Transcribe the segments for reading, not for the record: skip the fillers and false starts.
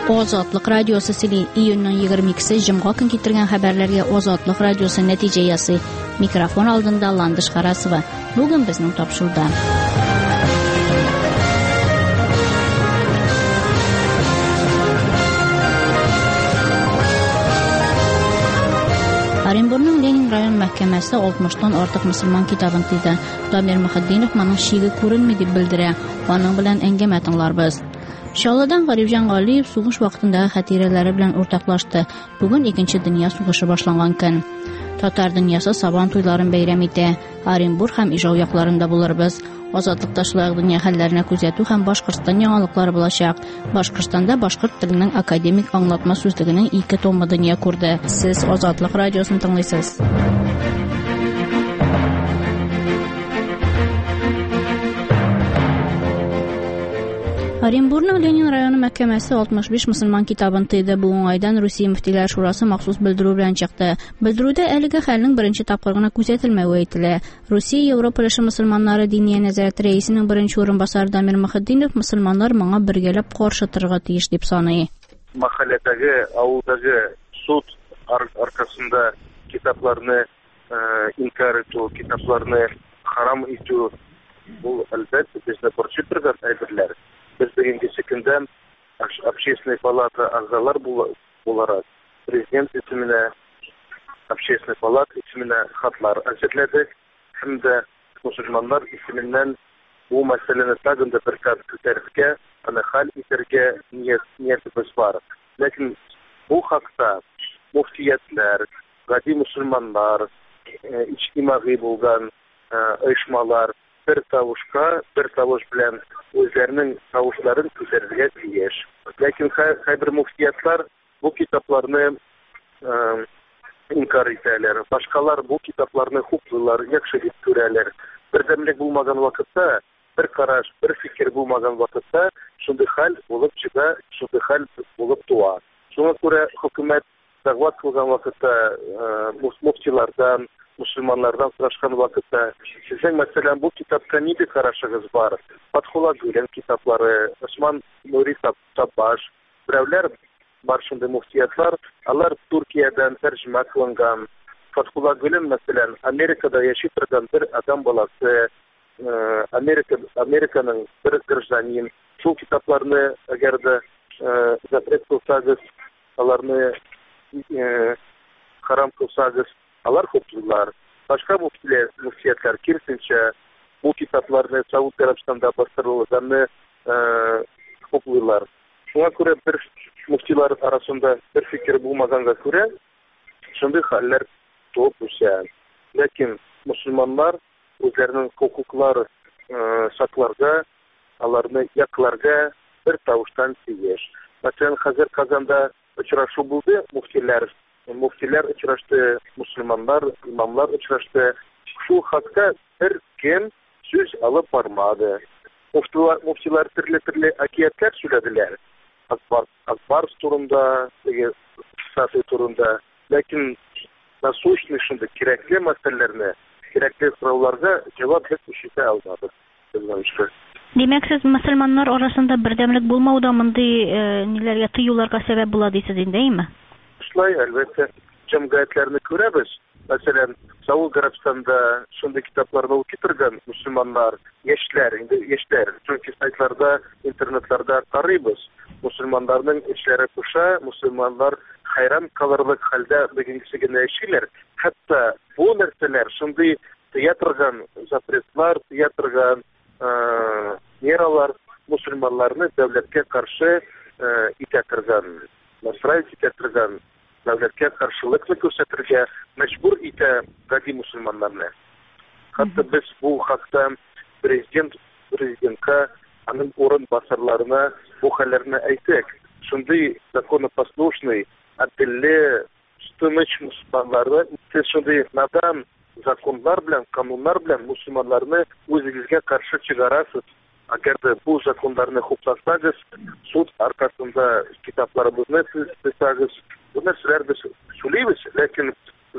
Озатлык радиосы сили июньнең 22-се җомга көн китергән хәбәрләргә Озатлык радиосы нәтиҗә ясый. Микрофон алдында Ландыш Харасова. Бүген безнең тапшыруда. Оренбургның Ленин район мәхкәмәсе 60-тан артык мөселман китабын тыйды. Дамир Мөхәддинов моның шиге күренми дип белдерә. Аның белән әңгәмә тыңларбыз. Шалладан Гарифҗан Галиев сугыш вакытындагы хатирәләре белән уртаклашты. Бүген 2нче дөнья сугышы башланган көн. Татар дөньясы Сабан туйларын бәйрәм итә. Оренбург һәм Ижау якларында булырбыз. Азатлык ташлык дөнья хәлләренә күзәтү һәм Башкортстан яңалыклары булачак. Башкортстанда башкорт теленең академик аңлатма сүзлегенең 2 томы дөнья күрде. Сез Азатлык радиосын тыңлыйсыз. Оренбургның Ленин районы мәхкәмәсе 65 мөселман китабын тыйды. Бу уңайдан Русия мөфтиләр шурасы махсус белдерү белән чыкты. Белдерүдә әлеге хәлнең беренче тапкыр гына күзәтелмәве әйтелә. Русия Европа өлеше мөселманнары диния нәзарәте рәисенең беренче урынбасары Дамир Мөхәддинов мөселманнар моңа бергәләп каршы торырга тиеш дип саный. Мәхәлләдәге, авылдагы суд аркасында китапларны инкар итү, китапларны харам итү бу әлбәттә безне борчый торган әйберләр. Без бүгенге көндә общественная палата әгъзалар буларак президент исеменә, общественная палата исеменә хатлар әзерләдек. Һәм дә мөселманнар исеменнән бу мәсьәләне тагын да бер кат күтәрергә, аны хәл итәргә ниятебез бар. Ләкин бу хакта муфтиятләр, гади мөселманнар, иҗтимагый булган оешмалар бер тавыш белән үзләренең тавышларын күтәрергә тиеш. Ләкин һәрбер муфтиятлар бу китапларны инкар итәләр. Башкалар бу китапларны хуплыйлар, яхшы дип күрәләр. Бердәмлек булмаган вакытта, бер караш, бер фикер булмаган вакытта шундый хәл булып чыга, шундый хәл булып туа. Шуңа күрә хөкүмәт дәгъват кылган вакытта муфтилардан, мөселманнардан сорашкан вакытта, сезнең мәсәлән бу китапка нинди карашыгыз бар? Фатхулла Гүлен китаплары, Осман Нури Табаш, берәүләр бар шундый муфтиятлар, алар Туркиядән тәрҗемә кылынган. Фатхулла Гүлен мәсәлән Америкада яши торган бер адам баласы, Американың бер гражданин. Шул китапларны әгәр дә запрет кылсагыз, аларны харам кылсагыз, алар хуплыйлар. Башка муфтиятлар кирсенчә бу китапларны Сауд Арабстанда бастырылганны хуплыйлар. Шуңа күрә бер муфтилар арасында бер фикер булмаганга күрә шундый хәлләр туып үсә. Ләкин мөселманнар үзләренең хукукларын сакларга, аларны якларга бер тавыштан тиеш. Мәсәлән, хәзер Казанда очрашу булды, муфтилар очрашты, мөселманнар, имамлар очрашты. Шул хакта бер кем сүз алып бармады. Муфтилар төрле акиятләр сөйләделәр. Акбарс турында, Сафи турында. Ләкин насущный шундый кирәкле мәсьәләләрне, кирәкле сорауларга җавап итә алмады. Димәк, сез мөселманнар арасында бердәмлек булмауда мондый ниләргә тыюларга сәбәп була дисез индеме? Шулай, әлбәттә, җәмгыятьләрне күрәбез. Мәсәлән, Сауд Арабстанда шундый китапларны укый торган мөселманнар, яшьләр, чөнки сайтларда, интернетларда карыйбыз. Мөселманнарның эшләре куша, мөселманнар хайран калырлык хәлдә бүгенге генә яшиләр. Хәтта бу нәрсәләр шундый тыя торган запретлар, тыя торган мералар мөселманнарны дәүләткә каршы итә торган, насрать итә торган, дәүләткә каршылыкны күрсәтергә мәҗбүр итә гади мөселманнарны. Хәтта без бу хакта президентка, аның урынбасарларына бу хәлләрне әйтәк. Шундый законопослушный, әдилле, тыныч мөселманнарны, шундый надан законлар белән, кануннар белән мөселманнарны үзегезгә каршы чыгарасыз. Әгәр дә бу законнарны хупласагыз, суд аркасында китапларыбызны тыңласагыз, бу нәрсәләр без сөйлибез, ләкин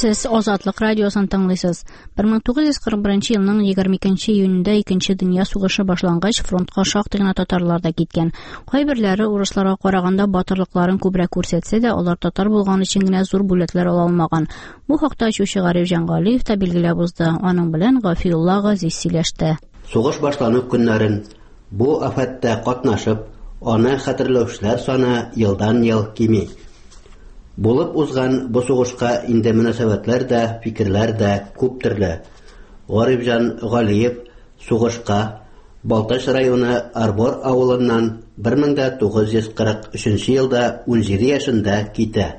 Сез Азатлык радиосын тыңлыйсыз. 1941 елның 22 июнендә 2нче дөнья сугышы башлангач, фронтка шактый гына татарлар да киткән. Кайберләре урысларга караганда батырлыкларын күбрәк күрсәтсә дә, алар татар булган өчен генә зур бүләкләр ала алмаган. Бу хакта Чүче Гариф Җангалиев та билгеләп узды. Аның белән Гафиулла Газиз сөйләште. Сугыш башлану көннәрен бу афәттә катнашып, аны хәтерләүчеләр саны елдан-ел кими. Булып узган бу сугышка инде мөнәсәбәтләр дә, фикерләр дә күп төрле. Гарифҗан Галиев сугышка Балтач районы Арбор авылыннан 1943 елда 17 яшендә китә.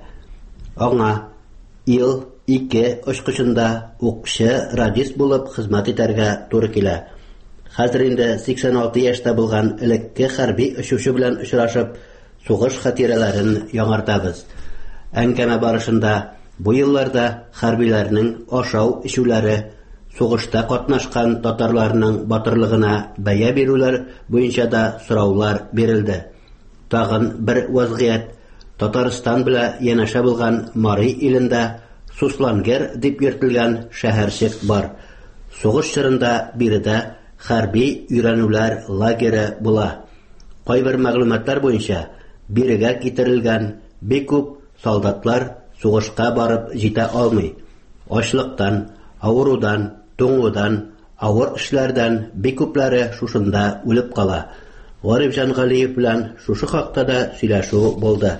Аңа ел 2 очкычында укчы радист булып хезмәт итәргә туры килә. Хәзер инде 86 яшьтә булган элекке хәрби очучы белән очрашып, сугыш хатирәләрен яңартабыз. Әңгәмә барышында бу елларда хәрбиләрнең ашау-ичүләре, сугышта катнашкан татарларның батырлыгына бәя бирүләр буенча да сораулар бирелде. Тагын бер вазгыять Татарстан белән янәшә булган Мари илендә Суслангер дип йөртелгән шәһәрчек бар. Сугыш чорында биредә хәрби өйрәнүләр лагере була. Кайбер мәгълүматлар буенча бирегә китерелгән бик күп солдатлар сугышка барып җитә алмый. Ачлыктан, авырудан, туңудан, авыр эшләрдән бик күпләре шушында үлеп кала. Гарифҗан Галиев белән шушы хакта да сөйләшү булды.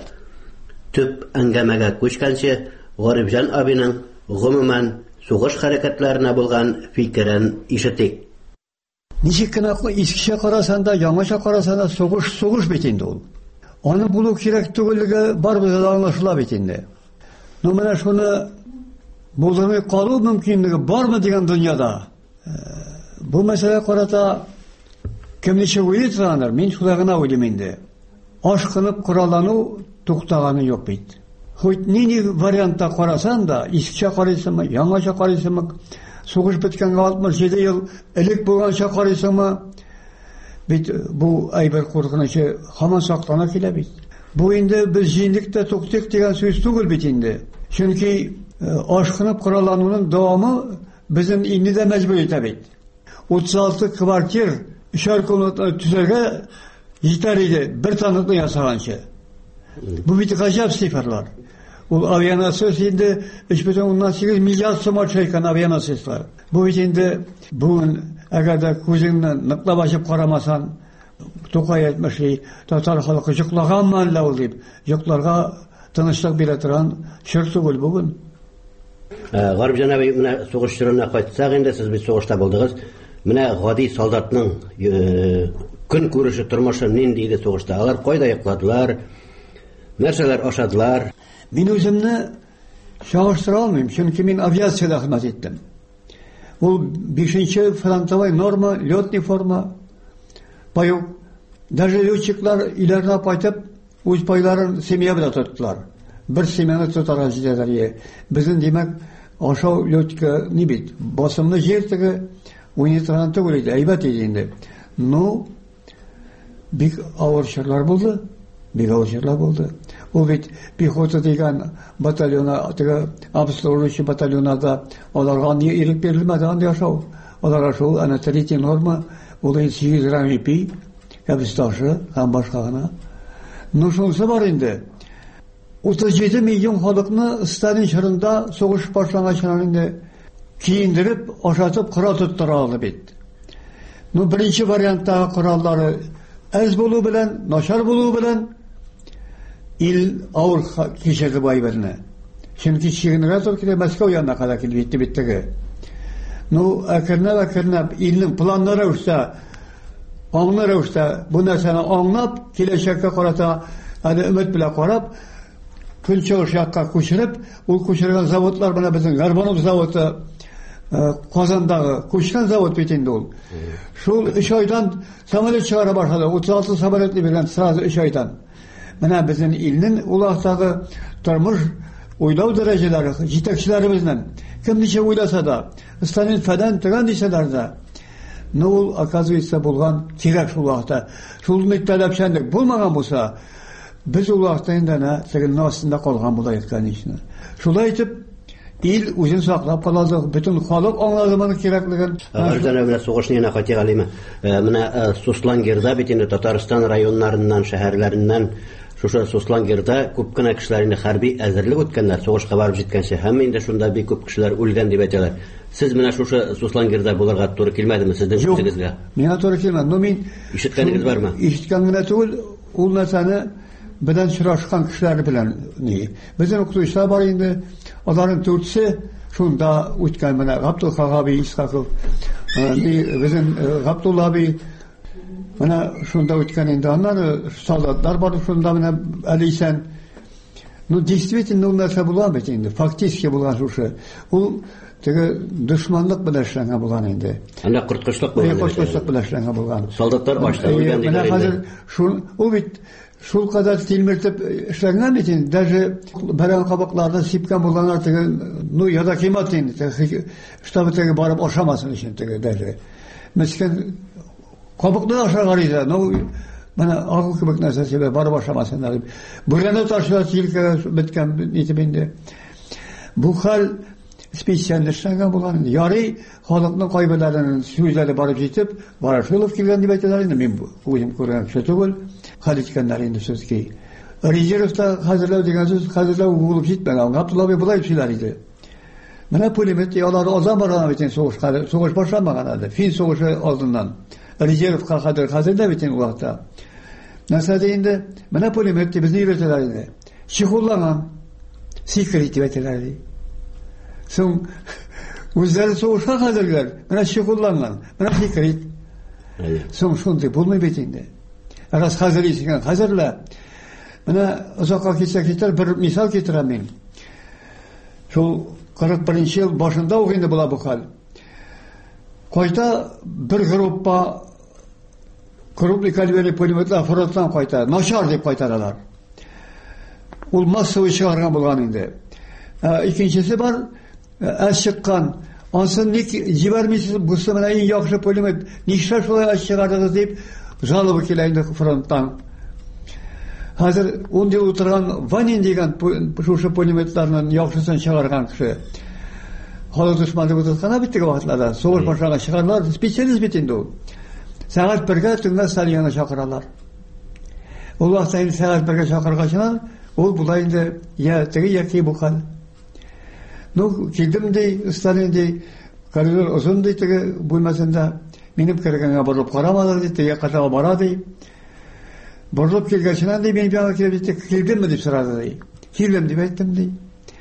Төп әңгәмәгә күчкәнче Гарифҗан абыйның гомумән сугыш хәрәкәтләренә булган фикерен ишетик. Ничек кенә искечә карасаң да, яңача карасаң да сугыш бит инде ул. Аны булу кирәк түгеллеге барыбызга да аңлашыла бит инде. Менә шуны булдырмый калу мөмкинлеге бармы дигән дөньяда. Бу мәсьәлә карата кем ничә уйлый торганнар, мин шулай гына уйлыйм инде. Ашкынып кораллану туктаганы юк бит. Хоть нинди вариантта карасаң да, искечә карыйсыңмы, яңача карыйсыңмы, сугыш биткәнгә 67 ел элек булганча карыйсыңмы, бит бу әйбер куркынычы һаман саклана килә бит. Бу инде без җиңдектә туктык дигән сүз түгел бит инде. Чөнки ашкынып кораллануның дәвамы безнең инде дә мәҗбүр итә бит. 36 квартир 3 комната төзәргә җитәр иде бер танытны ясаганчы. Бу бит гаҗәп цифрлар. Ул авианосец инде 3,8 миллиард сум чайкан авианосецлар. Бу бит инде бүген әгәр дә күзеңне ныклап ачып карамасаң, Тукай әйтмешли, татар халкы йоклаганмы әллә ул дип, йокларга тынычлык бирә торган чор түгел бүген. Гарифҗан абый, менә сугыш чорына кайтсак инде, сез бит сугышта булдыгыз. Менә гади солдатның көн күреше, тормышы нинди иде сугышта? Алар кайда йокладылар? Нәрсәләр ашадылар? Мин үземне чагыштыра алмыйм, чөнки мин авиациядә хезмәт иттем. Ул 5-нче фронтовой норма, летный форма. Паю, даже летчиклар иләргә кайтып, үз пайларын семья белән тоттылар. Бер семьяны тотарга җитәләр. Безнең димәк, ашау летка ни бит? Басымны җиртеге уйнатырган түгел иде, әйбәт иде инде. Ну, бик авыр чорлар булды. Бик авыр чорлар булды. Ул бит пехота дигән батальона, теге обслуживающий батальонада аларга ни ирек бирелмәде анда яшау. Аларга шул ана третья норма, ул 8 рамипи, кабисташы һәм башка гына. Ну шунысы бар инде. 37 миллион халыкны Сталин чорында сугыш башланганчан инде киендиреп, ашатып, кыра тоттыра алды бит. Ну беренче вариантта кораллары әз булу белән, начар булу белән ил авыр кичерде бу әйберне. Чөнки чигенергә туры килә, Мәскәү янына кадәр килеп биттеге. Ну, әкренләп илнең планнары үсә, аңнары үсә, бу нәрсәне аңлап, киләчәккә карата, әле өмет белән карап, көнчыгыш якка күчереп, ул күчергән заводлар менә безнең Горбанов заводы, Казандагы күчкән завод бит инде ул. Шул 3 айдан самолет чыгара башлады. 36 самолетны биргән сразу 3 айдан. Менә безнең илнең улактагы тормыш уйлау дәрәҗәләре, җитәкчеләребезнең кем ничә уйласа да, Сталин фәдан төгән дисәләр дә, ну ул оказывается булган кирәк шул вакытта. Шул таләпчәнлек булмаган булса, без ул вакытта инде тегеннең астында калган була иткән ишне. Шулай итеп, ил үзен саклап калады, бөтен халык аңлады моның кирәклеген. Арзан белән сугышны яна кайтыйк алыймы? Менә Суслангерда бит инде Татарстан районнарыннан, шәһәрләреннән шушы Суслангерда күп кенә кешеләр инде хәрби әзерлек үткәннәр, сугышка барып җиткәнче, һәм инде шунда бик күп кешеләр үлгән дип әйтәләр. Сез менә шушы Суслангерда булырга туры килмәдеме сезнең үзегезгә? Миңа туры килмәде. Но мин ишеткәнегез бармы? Ишеткән генә түгел, ул нәрсәне белән очрашкан кешеләр белән ни. Безнең укытучылар бар инде, аларның төртсе шунда үткән менә Габдул Хагаби Исхаков, безнең Габдулла аби менә шунда үткән инде. Аннан солдатлар бар шунда менә Алисән. Ну действительно ул нәрсә була бит инде, фактически булган шушы. Ул теге дошманлык белән эшләнгән булган инде. Анда куркынычлык булган. Куркынычлык белән эшләнгән булган. Солдатлар башта үлгән дигән. Менә хәзер ул бит шул кадәр тилмертеп эшләнгән бит инде. Даже бәрән кабакларда сипкән булганнар теге, ну яда кыйммәт инде. Штабы теге барып ашамасын өчен теге даже. Мескен кабыкны ашарга иде. Ну менә агыл кебек нәрсә себе барып ашамасыннар. Бүрәнә ташлар килкә беткән итеп инде. Бу хәл специалистларга булган. Ярый, халыкның кайберләренең сүзләре барып җитеп, Барашилов килгән дип әйтәләр инде. Мин үзем күргән кеше түгел. Хәлиткәннәр инде сүзки. Резервта хәзерләү дигән сүз хәзерләү булып җитмәгән. Габдулла абый булай сөйләр иде. Менә пулемет ялар азан барган бит сугышка, сугыш башланмаган иде. Фин сугышы алдыннан. Резервка хәзерләү бит ул вакытта. Нәрсә инде? Менә пулемет безне өйрәтәләр инде. Чигуллаган. Секрет дип әйтәләр. Соң үзләре сугышка хәзерләр. Менә чигуллаган. Менә секрет. Соң шундый булмый бит инде. Раз хәзерлисен, хәзерлә. Менә озакка китсәк, бер мисал китерәм мин. Шул 41 ел башында ук инде була бу хәл. Кайта бер группа крупный калибрli пулеметлар фронттан кайта, начар дип кайтаралар. Ул массовый чыгарган булган инде. Икенчесе бар, чыккан. Ансын ник җибәрмисез, бусы менә иң яхшы пулемет. Нишләп шулай чыгардыгыз дип жалоба килә инде фронттан. Хәзер унда утырган Ванин дигән шушы пулеметларның яхшысын чыгарган кеше. Халык дошманы булган бит теге вакытларда. Сугыш башланган чыгарлар, специалист бит инде ул. Сәгать 1-гә төнлә Салияны чакыралар. Ул вакытта инде сәгать 1-гә чакыргачына, ул булай инде я теге яки бу хәл. Ну, килдем ди, Сталин ди, коридор озын ди теге бүлмәсендә. Минем кергәнгә борылып карамадылар ди, теге катага бара ди. Борылып килгәченә ди, мин яңа килдемме дип сорады ди. Килдем дип әйттем ди.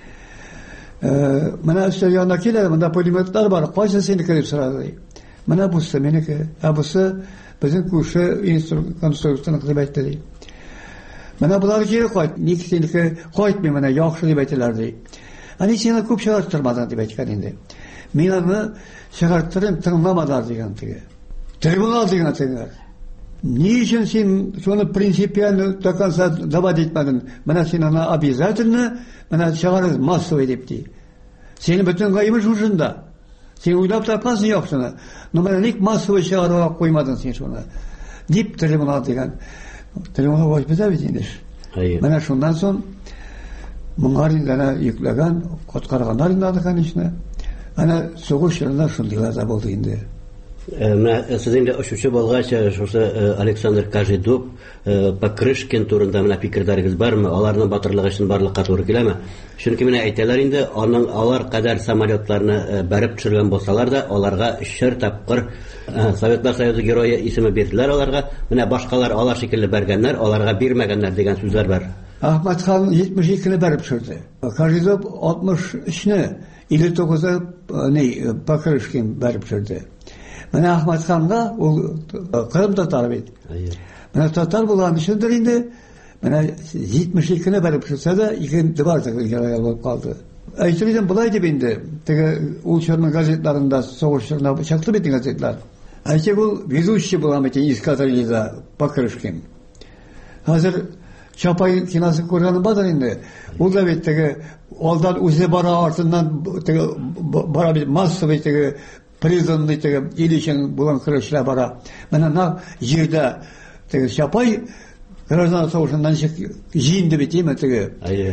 Менә өстәл янына килә, монда пулеметлар бар, кайсы синеке дип сорады ди. Менә бусы минеке, бусы безнең күрше конструкторның дип әйтте ди. Менә булар кире кайт, ник синеке кайтмый, менә яхшы дип әйтәләр ди. Ани сине күп чыгартырмадан дип әйткән инде. Мин аны чыгарттырым, тыңламадар дигән теге. Трибунал дигән теге. Ни өчен син шуны принципиально до конца давать итмәдең? Менә син аны обязательно, менә чыгарыз массовый дип ди. Син бөтен гаебе шушында. Син уйлап тапасың яхшыны. Но менә ник массовый чыгарып куймадың син шуны? Дип трибунал дигән. Трибунал ваҗиб бит инде. Менә шундан соң моңарында йөкләгән, коткарганнар инде конечно. Ана сугыш елында шундыйлар да булды инде. Менә сез инде ошучы булгач, шушы Александр Кажидуб, Покрышкин турында менә фикердәрегез бармы? Аларның батырлыгы өчен барлыкка туры киләме? Чөнки менә әйтәләр инде, аның алар кадәр самолетларны бәреп төшергән булсалар да, аларга 3 тапкыр Советлар Союзы герое исеме бирделәр аларга. Менә башкалар алар шикелле бәргәннәр, аларга бирмәгәннәр дигән сүзләр бар. Ахматхан 72-не бәреп төшерде. Кажидуб 63-не 59-ны Покрышкин бәреп төшерде. Менә Ахматханга ул Кырым татар бит. Менә татар булган өчендер инде. Менә 72-не бәреп төшерсә дә, икенче бар герой булып калды. Әйтелгән булай дип инде. Теге ул чорның газетларында сугышчыларына чаклы бит газетлар. Әйтеп ул ведущий булган бит Искатарилда Покрышкин. Хәзер Чапай киносы күргән бадыр инде. Ул да бит теге алдан үзе бара, артыннан теге бара бит массовый теге призонный Ильичен булган кырышлар бара. Менә на җирдә теге Чапай граждан соғышынан жиынды бетейме тігі.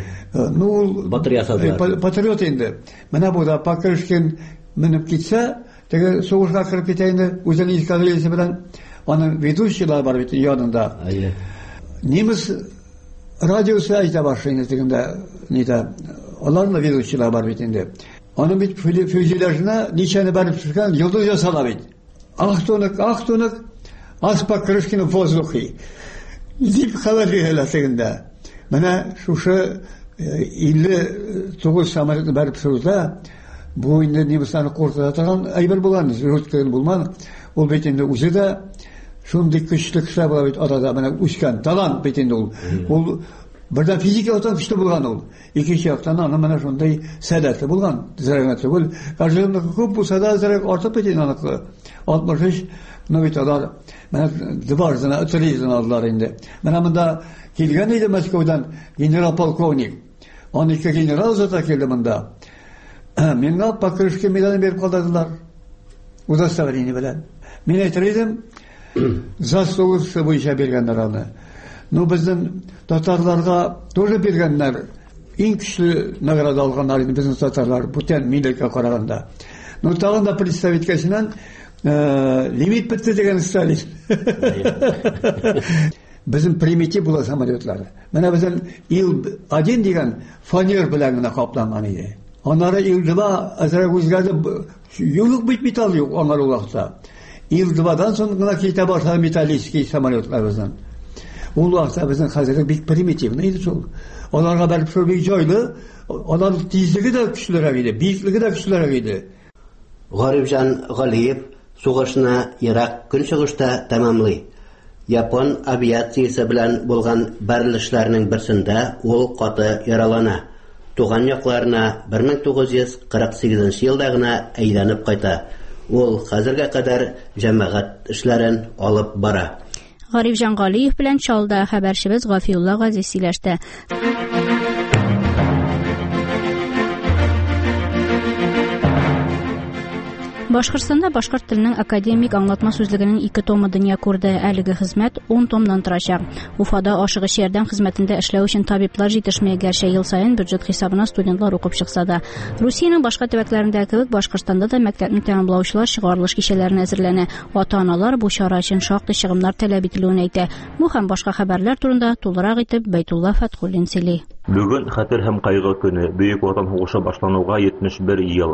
Патриот енді. Мына бұда Покрышкин мініп кетсе, тігі соғышқа кіріп кетейінді, өзін исказелесі білен, оның ведущийлар бар бетін янында. Неміс радиосы айта башlayın тігінде, олардың ведущийлар бар бетінде. Onun bir füzelajına nişanı barıp çıkan yıldız yasalavit. Ahtonik, aspa Kırışkinin fozluğu. Dip haber veriyorlar seginde. Bana şu 59 samarını barıp sırızda, bu indi Nibistan'ı korkutatan aybar bulanız, rütkörünü bulman. Ol betinde uzu da, şundik kışlık şabalavit adada, bana uçkan, talan betinde ol. Burada fiziki otan kışta bulgan ol. İkinci yaktan anı bana şunday sədətli bulgan, zərəqətli bul. Qarşılığındakı көп bu sədə zərəq artıp etin anıqlı. 63 novitalar, bana dıbarzına, ötürüyüzün aldılar indi. Bana bunda kelgen idi Moskvadan general polkovnik. 12 general zata keldi bunda. Menga Покрышкин meydanı berip kaldırdılar. Udastavrini bilen. Men aytırıydım, zastavısı bu işe bergenler aldı. Bizden Tatarlarga тоже bergenler. En güçlü nagrada alganlar idi bizim Tatarlar, buten milletke karaganda. Tağın da представителькасынан limit bitti degen Stalin. Bizim primitiv bula samolyotlar. Mana bizim Il-1 degen faner bilen kaplangan idi. Onları Il-2 azrak o'zgardi, yo'liq metal yo'q onlar o vaqtda. Il-2dan so'ng keta boshladi metallический samolyotlar bizden. O vaqtda bizim hazırlık bir primitiv neydi çok. Onlarga berip şöyle joylu, onların tezligi de güçlüre idi, büyüklüğü de güçlüre idi. Garibjan Galiyev soğuşuna Irak künçügüşte tamamlay. Yapon aviatsiyasi bilan bo'lgan barilishlarning birsinde ol qatı yaralana. Tuğan yoqlarına 1948-yıldagina aylanib qayta. Ol hazırga kadar jamoat ishlarin olib bara. Garibjan Galiyev bilan Chalda xabarchimiz G'afiyullo G'aziy siylashdi. Башкортстанда башкорт теленең академик аңлатма сүзлегенең 2 томы дөнья күрде. Әлеге хезмәт 10 томнан торачак. Уфада ашыгыч ярдәм хезмәтендә эшләү өчен табиблар җитешмәгәнчә ел саен бюджет хисабына студентлар укып чыкса да, Русиянең башка төбәкләрендә кебек Башкортстанда да мәктәпне тәмамлаучылар чыгарылыш кичәләренә әзерләнә. Ата-аналар бу чара өчен шактый чыгымнар таләп ителүен әйтә. Бу һәм башка хәбәрләр турында тулырак итеп Бәйтулла Фатхуллин сөйли. Бүген хәтер һәм кайгы көне. Бөек Ватан сугышы башлануга 71 ел.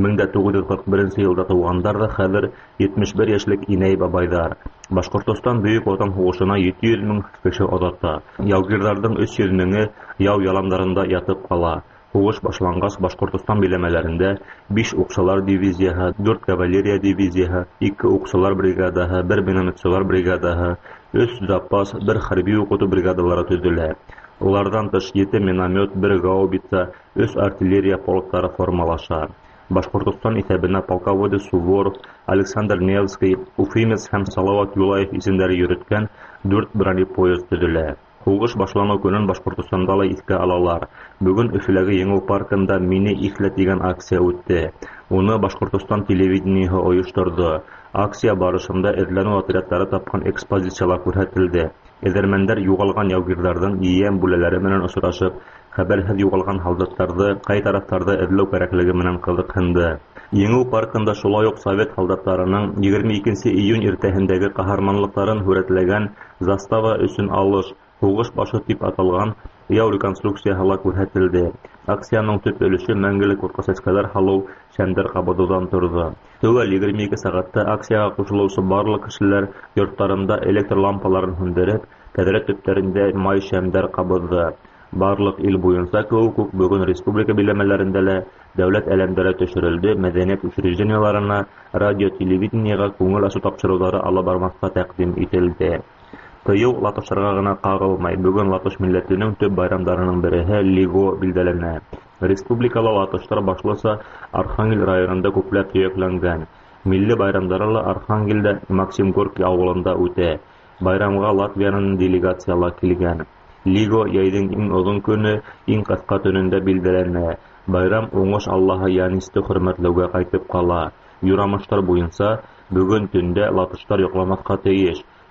1941 елда тугандар да хәзер 71 яшьлек Инәй бабайдар. Башкортстан Бөек Ватан сугышына 700 мең кеше атата. Яугирларның 300 меңе яу яламнарында ятып кала. Сугыш башлангач Башкортстан биләмәләрендә 5 укчылар дивизияһы, 4 кавалерия дивизияһы, 2 укчылар бригадаһы, 1 минометчылар бригадаһы, 3 запас, 1 хәрби укыту бригадалары төзелә. Улардан тыш 7 миномет, 1 гаубица, 3 артиллерия полклары формалаша. Башкортстан исәбенә полководец Суворов, Александр Невский, Уфимец һәм Салават Юлаев исемнәре йөрткән 4 бронепоезд төзелә. Сугыш башлану көнен Башкортстанда ла искә алалар. Бүген Өфөләге Еңү паркында мине ихләт дигән акция үтте. Уны Башкортстан телевидениеһы оештырды. Акция барышында эзләнү отрядлары тапкан экспозициялар күрсәтелде. Эзермәндәр югалган яугирларның иян бүләләре менән очрашып, хәбәрһез югалган солдаттарны кай тарафтарда эзләү кирәклеге менән кызыксынды. Еңү паркында шулай ук Совет солдаттарының 22 июнь иртәһендәге каһарманлыкларын хүрәтләгән застава өчен алыш, сугыш башы дип аталган яу реконструкцияһы күрсәтелде. Акциянең төп өлеше мәңгелек утка сәскәләр халыу, шәмдәр кабыдыдан торды. Төгәл 22 сәгатьтә акциягә кушылучы барлык кешеләр йортларында электр лампаларын һүндереп, тәҙрә төптәрендә май шәмдәр кабыды. Барлык ил буенча күп бүген республика биләмәләрендә лә дәүләт әлемдәре төшерелде, мәдәният учреждениеларына, радио, телевидениегә күңел ачу тапшырулары алып бармаска тәкъдим ителде. Тыйыл латышларга гына кагылмай, бүген латыш милләтенең төп байрамдарының береһе Лиго билдәләнә. Республикала латышлар башласа Архангель районында күпләп төякләнгән. Милли байрамдары ла Архангельдә Максим Горький авылында үтә. Байрамга Латвияның делегациялары килгән. Лиго яйдың иң озын көне, иң кыска төнендә билдәләнә. Байрам уңыш Аллаһы янисты хөрмәтләүгә кайтып кала. Юрамыштар буенча, бүген төндә латышлар йокламаска тиеш.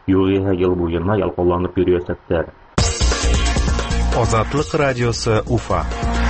югыйсә ел буена ялкауланып йөрәсәктәр. Азатлык радиосы Уфа.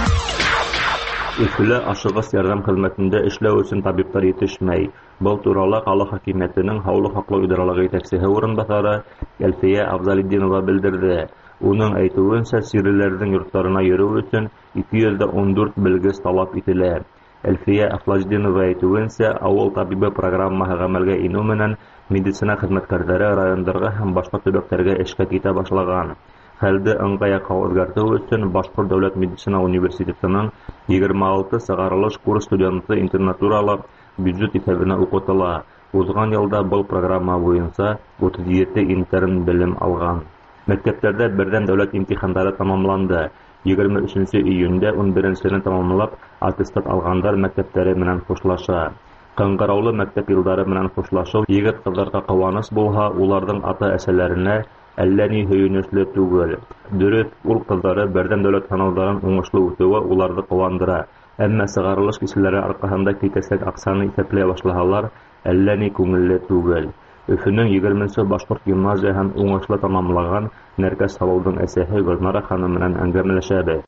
Өфөлә ашыгыс ярдәм хезмәтендә эшләү өчен табиблар итешмәй. Был турыда Кала хакимиятенең һаулык хаклы идарәлеге итәкчесе урынбасары Әлфия Абзалетдинова белдерде. Уның әйтүенчә, сириләрнең йортларына йөрү өчен 214 белгес талап ителә. Әлфия Абзалетдинова әйтүенчә, авыл табибы программаһы гамәлгә инү менән медицина хезмәткәрләре районнарга һәм башка төбәкләргә эшкә китә башлаган. Хәлде ыңгайга үзгәртү өчен Башкорт дәүләт медицина университетының 26 сыгарылыш курс студенты интернатуралар бюджет исәбенә укытыла. Узган елда был программа буенча 37 интерн белем алган. Мәктәпләрдә бердәм дәүләт имтиханнары тамамланды. 23 июньдә 11-сенә тамамлап, аттестат алгандар мәктәпләре менән хушлаша. Кыңгыраулы мәктәп елдары менән хушлашу егет-кызларга куаныч булһа, уларның ата-әсәләренә әллә ни һөенечле түгел. Дөрес, ул кызлары бердәм дәүләт сынауларын уңышлы үтүе уларны куандыра. Әмма сыгарылыш киселәре аркаһында китәсәк акчаны исәпләй башлаһалар, әллә ни күңелле түгел. Өфөнең 20-нче башкорт гимназияһын уңышлы тамамлаган Нәркәс Салаудың әсәһе Гөлнара ханым менән әңгәмәләшәбез.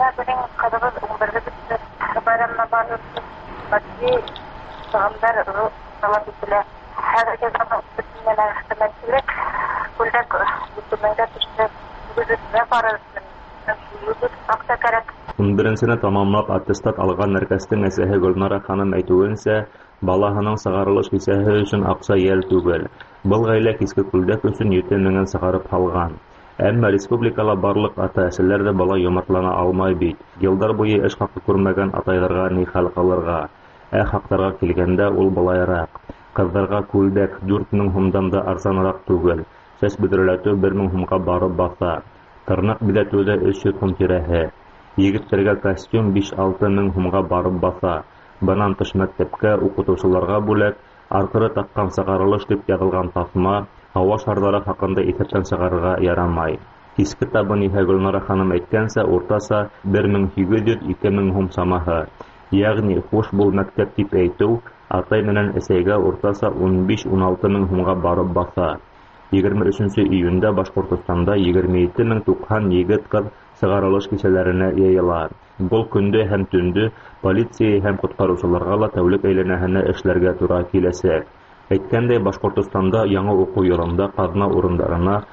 Беренчене тамамлап аттестат алган Нәркәстең әсәһе Гөлнара ханым әйтүенчә, балаһының сыгарылыш кисәһе өчен акча ял түгел. Был гаилә киске күлдәк өчен 7 меңен сыгарып алган. Әмма республикала барлык ата-әсәләр дә бала йомыртлана алмай бит. Елдар буе эш хакы күрмәгән атайларга ни хәл кылырга? Хактарга килгәндә ул балайрак. Кызларга күлдәк 4000 сумдан да арзанрак түгел. Сәс бөдрәләтү 1000 сумга барып баса. Тырнак биләтүдә 300 сум тирәһе. Егетләргә костюм 5-6 мең сумга барып баса. Банан тыш мәктәпкә укытучыларга бүләк аркыры таккан сыгарылыш дип язылган тасма, һава шарлары хакында исәптән чыгарырга ярамай. Киске табын иһә Гөлнара ханым әйткәнсә, уртаса 1800-2000 сум самаһы. Ягъни хуш бул мәктәп дип әйтү, атай менән әсәйгә уртаса 15-16 мең сумга барып баса. 23 июньдә Башкортстанда 27090 егет-кыз сыгарылыш кичәләренә яйыла. Бұл көндә һәм төндә полиция һәм коткаручыларга ла тәүлек әйләнәһенә эшләргә туры киләсәк. Әйткәндәй, Башкортстанда яңа уку елында казна урындарына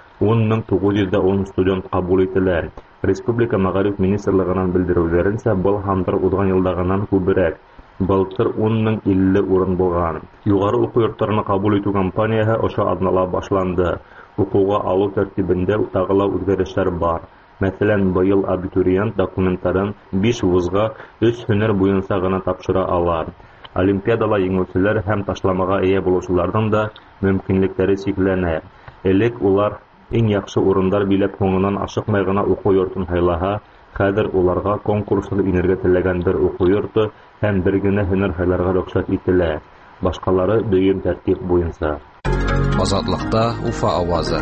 10910 студент кабул ителә. Республика Мәгариф министрлыгының белдерүләренчә, бұл хандыр узган елдагынан күбрәк. Былтыр 10050 урын булган. Югары уку йортларына кабул итү кампанияһы ошо аднала башланды. Укуга алу тәртибендә тагыла үзгәрешләр бар. Мәсәлән, быел абитуриент документларын 5 вузга 3 һөнәр буенча гына тапшыра ала. Олимпиадала еңүчеләр һәм ташламага ия булучыларның да мөмкинлекләре чикләнә. Элек улар иң яхшы урындар биләп һуңынан ашыкмай гына уку йортын һайлаһа, хәзер уларга конкурслы инергә теләгән бер уку йорты һәм бер генә һөнәр һайларга рөхсәт ителә. Башкалары дөйем тәртип буенча. Азатлыкта Уфа авазы.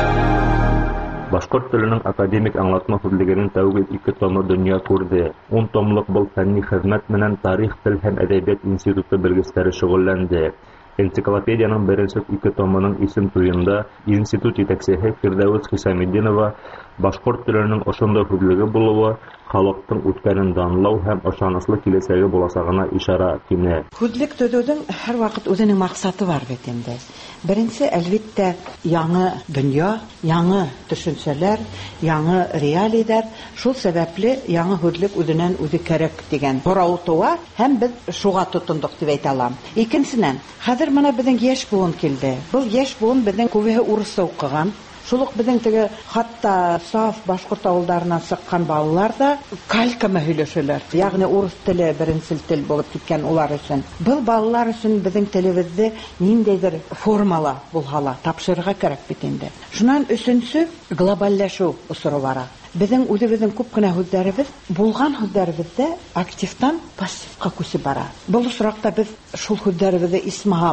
Башкорт теленең академик аңлатма хөрлегенең тәүге 2 томы дөнья күрде. 10 томлык был фәнни хезмәт менән Тарих, тел һәм әдәбият институты белгечләре шөгыльләнде. Энциклопедияның беренче 2 томының исем туенда институт җитәкчесе Фирдәүс Хисамиддинова башкорт теленең ошондай хөрлеге булуы халыктың үткәнен данлау һәм ышанычлы киләсәге буласагына ишара итә. Хөрлек төзүнең һәр вакыт үзенең максаты бар бит инде. Беренче, әлбәттә, яңа дөнья, яңа төшенчәләр, яңа реалияләр. Шул сәбәпле яңа хөрлек үзеннән үзе кирәк дигән сорау туа, һәм без шуга тотындык дип әйтә алам. Икенчедән, хәзер менә безнең яшь буын килде. Бу яшь буын безнең күбеһе урысча укыган. Шулык безнең теге хатта саф башкорт авылларынан сыккан балалар да калькама һөйләшәләр. Ягъни урыс теле беренчел тел булып киткән улар өчен. Бу балалар өчен безнең телебезне ниндидер формала булһала, тапшырырга кирәк бит инде. Шуннан өченче глобальләшү усыры бара. Безнең үзебезнең күп кенә һүзләребез булган һүзләребездә активтан пассивка күсеп бара. Бу очракта без шул һүзләребезне исмаһам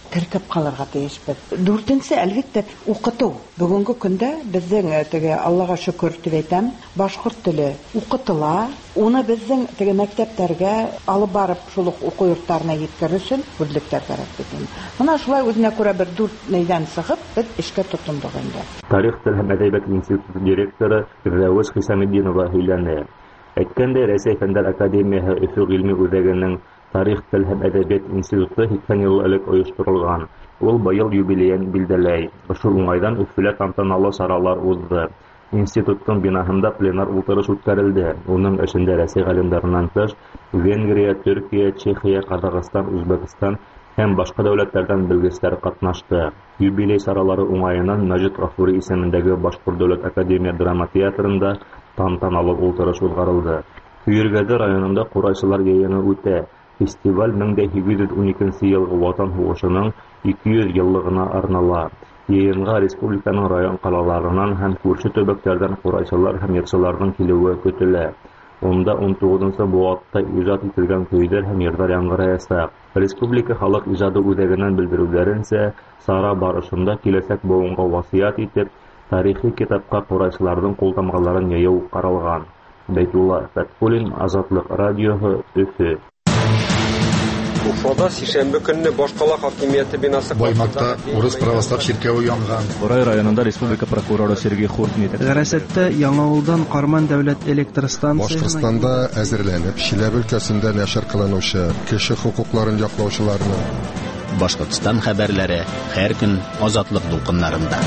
теркәп калырга тиешбез. Дүртенче, әлбәттә, укыту. Бүгенге көндә безнең теге Аллага шөкер дип әйтәм, башкорт теле укытыла. Уны безнең теге мәктәпләргә алып барып, шул уку йортларына yetkirish өчен бүлектәр кирәк бит. Менә шулай үзенә күрә бер дүрт нәйдән сыгып, без эшкә тотындык инде. Тарих тел һәм әдәбият институты директоры Фирдәвес Хисамиддинова һөйләнде. Әйткәндәй, Рәсәй Фәннәр академияһы Өфө гыйльми үзәгенең Тарих тел һәм әдәбият институты 80 ел элек оештырылган. Ул быел юбилеен билдәләй. Ошол уңайдан Өфөлә тантаналы саралар узды. Институттың бинаһында пленар ултырыш үткәрелде. Уның эшендә Рәсәй галимнәреннән тыш Венгрия, Төркия, Чехия, Казакстан, Үзбәкстан һәм башка дәүләтләрдән белгечләр катнашты. Юбилей саралары уңаеннан Мәҗит Гафури исемендәге Башкорт дәүләт академия драма театрында тантаналы ултырыш узгарылды. Көергәде районында курайчылар йыйыны үтә. Фестиваль 1812 елгы Ватан һугышының 200 еллыгына арнала. Йыйынга республиканың район калаларынан һәм күрше төбәкләрдән курайчылар һәм йырчыларның килүе көтелә. Онда 19-нчы буатта иҗат ителгән көйләр һәм йырдар яңгыраясак. Республика халык иҗады үзәгеннән белдерүләренчә, сара барышында киләсәк буынга васыят итеп, тарихи китапка курайчыларның култамгаларын яю каралган. Бәйтулла Фәткулин, Азатлык радиоһы, Өфө. Уфада сишәмбе көнне башкала хакимияте бинасы Баймакта урыс православ чиркәве янган. Борай районында республика прокуроры Сергей Хуртин әйтә. Гәрәсәттә Яңавылдан Карман дәүләт электр станциясына Башкортстанда әзерләнеп, Чиләбе өлкәсендә нәшер кылынучы кеше хукукларын яклаучыларны. Башкортстан хәбәрләре һәр көн Азатлык дулкыннарында.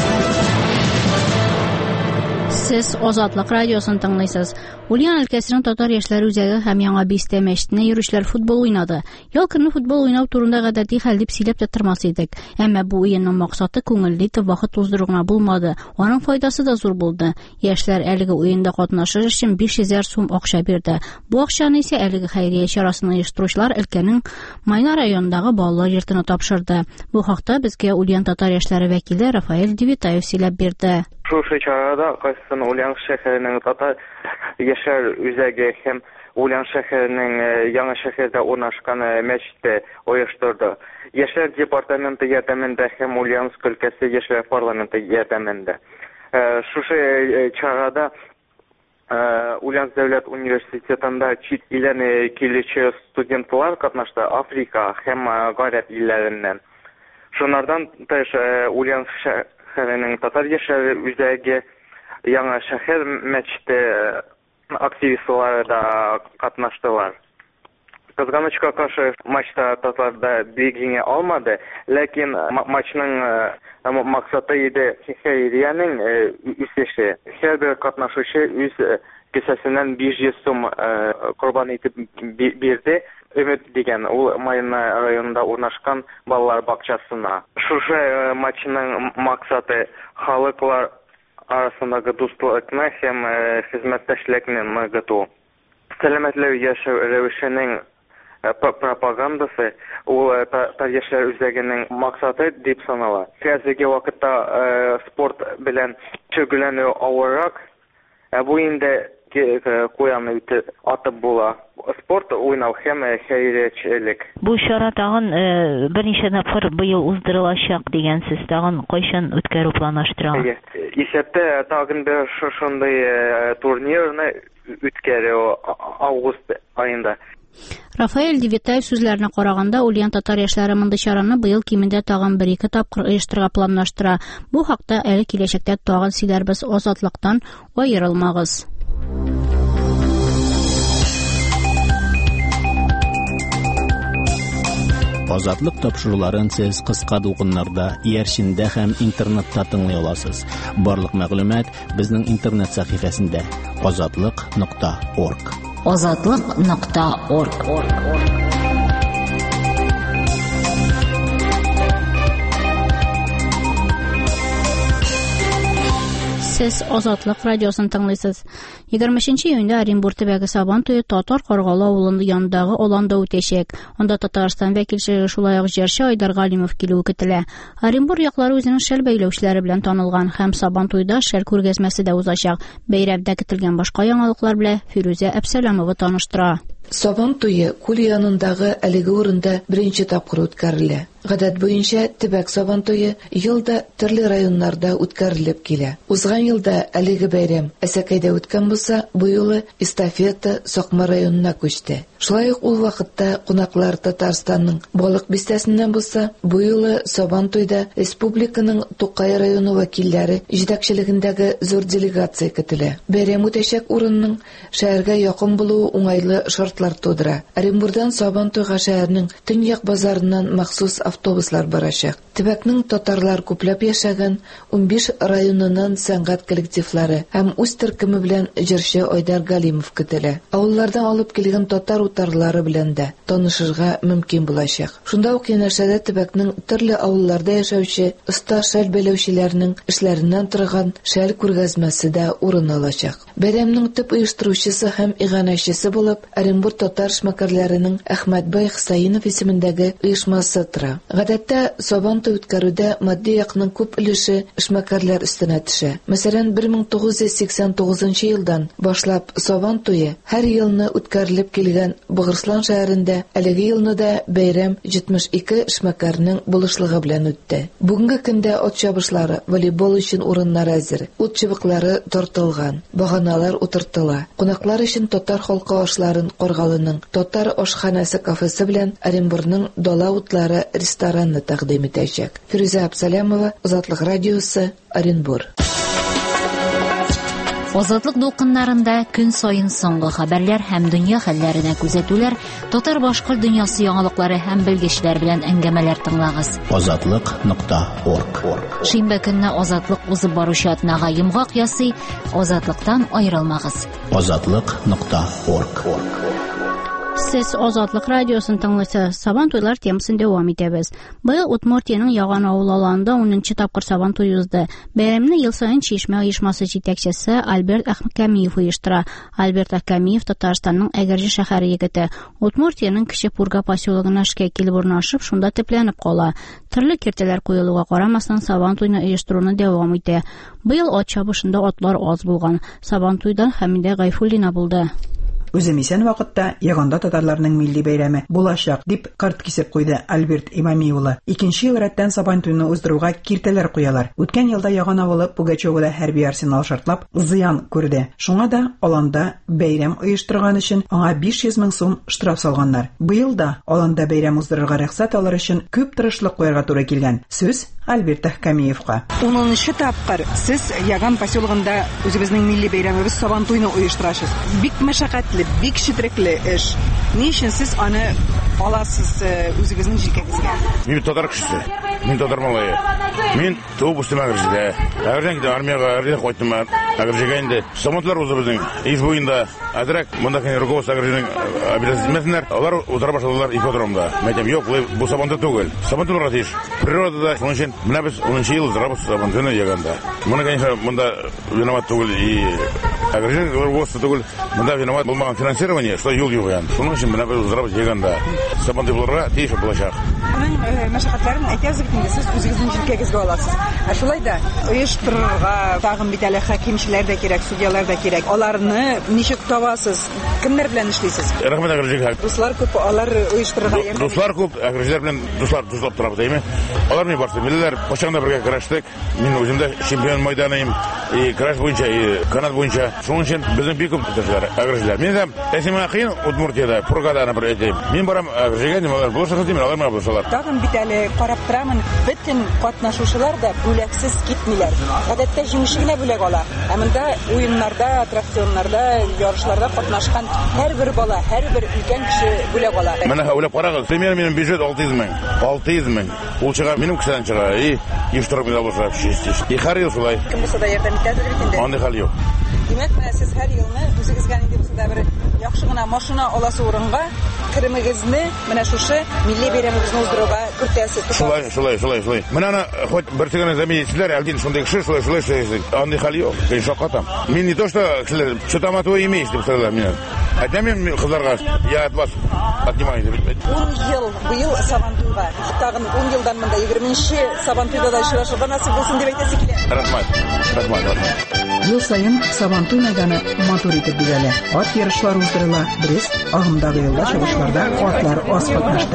Сез Азатлык радиосын тыңлыйсыз. Ульян өлкәсенең татар яшьләр үзәге һәм Яңа Бистә мәчетенә йөрүчеләр футбол уйнады. Ял көнне футбол уйнау турында гадәти хәл дип сөйләп тә тормас идек. Әмма бу уенның максаты күңелле итеп вакыт уздыру гына булмады. Аның файдасы да зур булды. Яшьләр әлеге уенда катнашыр өчен 500 сум акча бирде. Бу акчаны исә әлеге хәйрия чарасын оештыручылар өлкәнең Майна районындагы балалар йортына тапшырды. Бу хакта безгә Ульян татар яшьләре вәкиле Рафаэль Девитаев сөйләп бирде. Шушы чарада кайсын Ульян шәһәренең татар яшьләр үзәге һәм Ульян шәһәренең Яңа шәһәрдә урнашкан мәчете оештырды. Яшьләр департаменты ярдәмендә һәм Ульяновск өлкәсе яшьләр парламенты ярдәмендә. Шушы чарада Ульяновск дәүләт университетында чит илдән килүче студентлар катнашты, Африка һәм Гарәп илләреннән. Шуннардан тыш Ульяновск шәһәренең татар яшьләре үзәге Яңа шәһәр мәчете активистлары да катнаштылар. Кызганычка каршы матчта татарлар бик җиңә алмады, ләкин матчның максаты иде хәйриянең үсеше. Һәр катнашучы үз кесәсеннән 500 сум корбан итеп бирде. Өмет дигән ул Майна районында урнашкан балалар бакчасына. Шушы матчның максаты халыклар арасындагы дуслыкны һәм хезмәттәшлекне ныгыту. Сәламәтлек яшәү рәвешенең пропагандасы ул татар яшьләр үзәгенең максаты дип санала. Хәзерге вакытта спорт белән шөгыльләнү авыррак. Бу инде куяны атып була. Спорт уйнау һәм хәйриячелек. Бу чара тагын берничә тапкыр быел уздырылачак дигәнсез, тагын кайчан үткәрү планлаштырыла? Исәптә тагын бер шундый турнирны үткәрү август айында. Рафаэль Девитаев сүзләренә караганда, Ульян татар яшьләре монда чараны быел кимендә тагын 1-2 тапкыр оештырырга планлаштыра. Бу хакта әле киләчәктә тагын сөйләрбез, Азатлыктан аерылмагыз. Азатлык тапшыруларын сез кыска дулкыннарда, иярчендә һәм интернетта тыңлый аласыз. Барлык мәгълүмат безнең интернет сәхифәсендә azatlyk.org. azatlyk.org. Сез Азатлык радиосын тыңлыйсыз. 20 июньдә Оренбур төбәге Сабантуе татар Каргалы авылының янындагы аланда үтәчәк. Анда Татарстан вәкилчелеге шулай ук җырчы Айдар Галимов килүе көтелә. Оренбур яклары үзенең шәл бәйләүчләре белән танылган һәм Сабантуйда шәл күргәзмәсе дә узачак. Бәйрәмдә көтелгән башка яңалыклар белән Фирүзә Әбсәләмова таныштыра. Сабан туе күл янындагы әлеге урында беренче тапкыр үткәрелә. Гадәт буенча Төбәк Сабан туе елда төрле районнарда үткәрелеп килә. Узган елда әлеге бәйрәм Әсәкәйдә үткән булса, бу юлы эстафета Сакмар районына күчте. Шулай ук ул вакытта кунаклар Татарстанның Балык бистәсеннән булса, бу юлы Сабан туйда республиканың Тукай районы вәкилләре җитәкчелегендәге зур делегация көтелә. Бәйрәм үтәчәк урынның шәһәргә якын булуы уңайлы шартлар тудыра. Оренбурдан Сабан туйга шәһәрнең төньяк базарыннан махсус автобуслар барачак. Төбәкнең татарлар күпләп яшәгән 15 районыннан сәнгать коллективлары һәм үз төркеме белән җырчы Айдар Галимов көтелә. Авыллардан алып килгән татар утарлары белән дә танышырга мөмкин булачак. Шунда ук янәшәдә төбәкнең төрле авылларда яшәүче оста шәл беләүчеләрнең эшләреннән торган шәл күргәзмәсе дә урын алачак. Бәйрәмнең төп оештыручысы һәм иганәчесе булып Оренбург татар эшмәкәрләренең Әхмәтбай Хусаинов исемендәге оешмасы тора. Гадәттә Сабан туй үткәрүдә матди якның күп өлеше эшмәкәрләр өстенә төшә. Мәсәлән, 1989 елдан башлап Сабан туе һәр елны үткәрелеп килгән Бугырслан шәһәрендә әлеге елны да бәйрәм 72 эшмәкәрнең булышлыгы белән үтте. Бүгенге көндә ат чабышлары, волейбол өчен урыннар әзер, ут чыбыклары тартылган, баганалар утыртыла. Кунаклар өчен татар халкы ашларын Каргалының татар ашханасы кафесы белән Оренбургның дала утлары ресторанны тәкъдим итәчәк. Фирүзә Абсалямова, Азатлык радиосы, Оренбург. Азатлык дулкыннарында көн сайын соңгы хәбәрләр һәм дөнья хәлләренә күзәтүләр, татар башкорт дөньясы яңалыклары һәм белгечләр белән әңгәмәләр тыңлагыз. Азатлык.орг. Шимбә көнне Азатлык узып баручы атнага йомгак ясый, Азатлыктан аерылмагыз. Азатлык.орг. Сез Азатлык радиосын тыңлыйсыз. Сабан туйлар темасын дәвам итәбез. Быел Удмуртияның Яган авыл аланында 10нчы тапкыр Сабан туй узды. Бәйрәмне ел саен Чишмә оешмасы җитәкчесе Альберт Әхмәкәмиев оештыра. Альберт Әхмәкәмиев Татарстанның Әгәрҗе шәһәре егете. Удмуртияның Кече Пурга поселогына эшкә килеп урнашып, шунда төпләнеп кала. Төрле киртәләр куелуга карамастан Сабан туйны оештыруны дәвам итә. Быел ат чабышында атлар аз булган. Сабан туйдан Хәмидә Гайфуллина булды. Үзем исән вакытта Яганда татарларның милли бәйрәме булачак дип карт кисеп куйды Альберт Имами улы. Икенче ел рәттән Сабан туйны уздыруга киртәләр куялар. Үткән елда Яган авылы Пугачевода хәрби арсенал шартлап зыян күрде. Шуңа да аланда бәйрәм оештырган өчен аңа 500 мең сум штраф салганнар. Быел да аланда бәйрәм уздырырга рөхсәт алыр өчен күп тырышлык куярга туры килгән. Сүз Альберт Әхмәкәмиевка. 10нчы тапкыр сез Яган поселогында үзебезнең милли бәйрәмебез Сабан туйны оештырасыз. Бик мәшәкатьле, бик шитрекле эш. Ни өчен сез аны аласыз үзегезнең җилкәгезгә? Мин татар кешесе. Мин татар малае. Мин туып үстем Әгәрҗедә. Әгәрҗәдән китеп армиягә кайттым. Әгәрҗәгә инде Самотлар үзебезнең иш буенда әдрәк монда кene руководство Әгәрҗәнең обязательностьләр. Алар утыра башладылар ипподромда. Мәйтәм, юк, бу Сабанда түгел. Сабанда тиеш. Природада шуның өчен менә без 10нчы ел уздырабыз Сабантуйны Яганда. Моны, конечно, монда виноват түгел и Әгәрҗән руководство түгел. Монда виноват булмаган финансирование, что юл юк янды. Шуның өчен менә без уздырабыз Яганда. Сабанда булырга тиеш булачак. Аның мәшәкатьләрен әйтәсез инде, сез үзегезнең җилкәгезгә аласыз. Шулай да оештырырга тагын бит әле хакимчеләр дә кирәк, судьялар да кирәк. Аларны ничек табасыз? Кемнәр белән эшлисез? Рәхмәт Әгәрҗәгә. Дуслар күп, алар оештырырга ярдәм. Дуслар күп, Әгәрҗәләр белән дуслап торабыз, әйме? Алар ни барсы, милләр качанда бергә көрәштек. Мин үземдә чемпион мәйданым, и көрәш буенча, и канат буенча. Шуның өчен безнең бик күп кешеләр, Әгәрҗәләр. Мин дә әсемә кыен Удмуртиядә, Пургада бер әйтәм. Мин барам Әгәрҗәгә, алар булышырга димер, алар менә булышалар. Тагын бит әле карап торамын, бөтен катнашучылар да бүләксез китмиләр. Гадәттә җиңүче генә бүләк ала. Ә монда уеннарда, аттракционнарда, ярышларда катнашкан һәрбер бала, һәрбер өлкән кеше бүләк ала. Менә уйлап карагыз, премьер минем бюджет 600 мең. 600 мең. Ул чыга минем кесәдән чыга. И еш торып булса, чистиш. И һәр ел шулай. Кем булса да ярдәм итәдер бит инде. Андый хәл юк. Димәк, менә сез һәр елны үзегезгә инде булса да бер яхшы гына машина аласы урынга керемегезне менә шушы милли бәйрәмебезне уздыруга кертәсез. Шулай. Менә аны хоть бер тигән заместитель, әлдин шундый кеше, шулай. Андый хәл юк. Шакатам. Мин не то что кешеләр чутамату имеешь дип сораталар миннән. Әйтәмен кызларга, я от вас отнимаю дип әйтмәдем. 10 ел быел Сабантуйга, тагын 10 елдан монда 20нче Сабантуйда да очрашырга насыйп булсын дип әйтәсе килә. Рахмат. Ел сайын Сабантуй мәйданы матур итеп бизәлә. Ат ярышлары уздырыла. Дөрес, агымдагы елда чыгышларда атлар аз катнашты.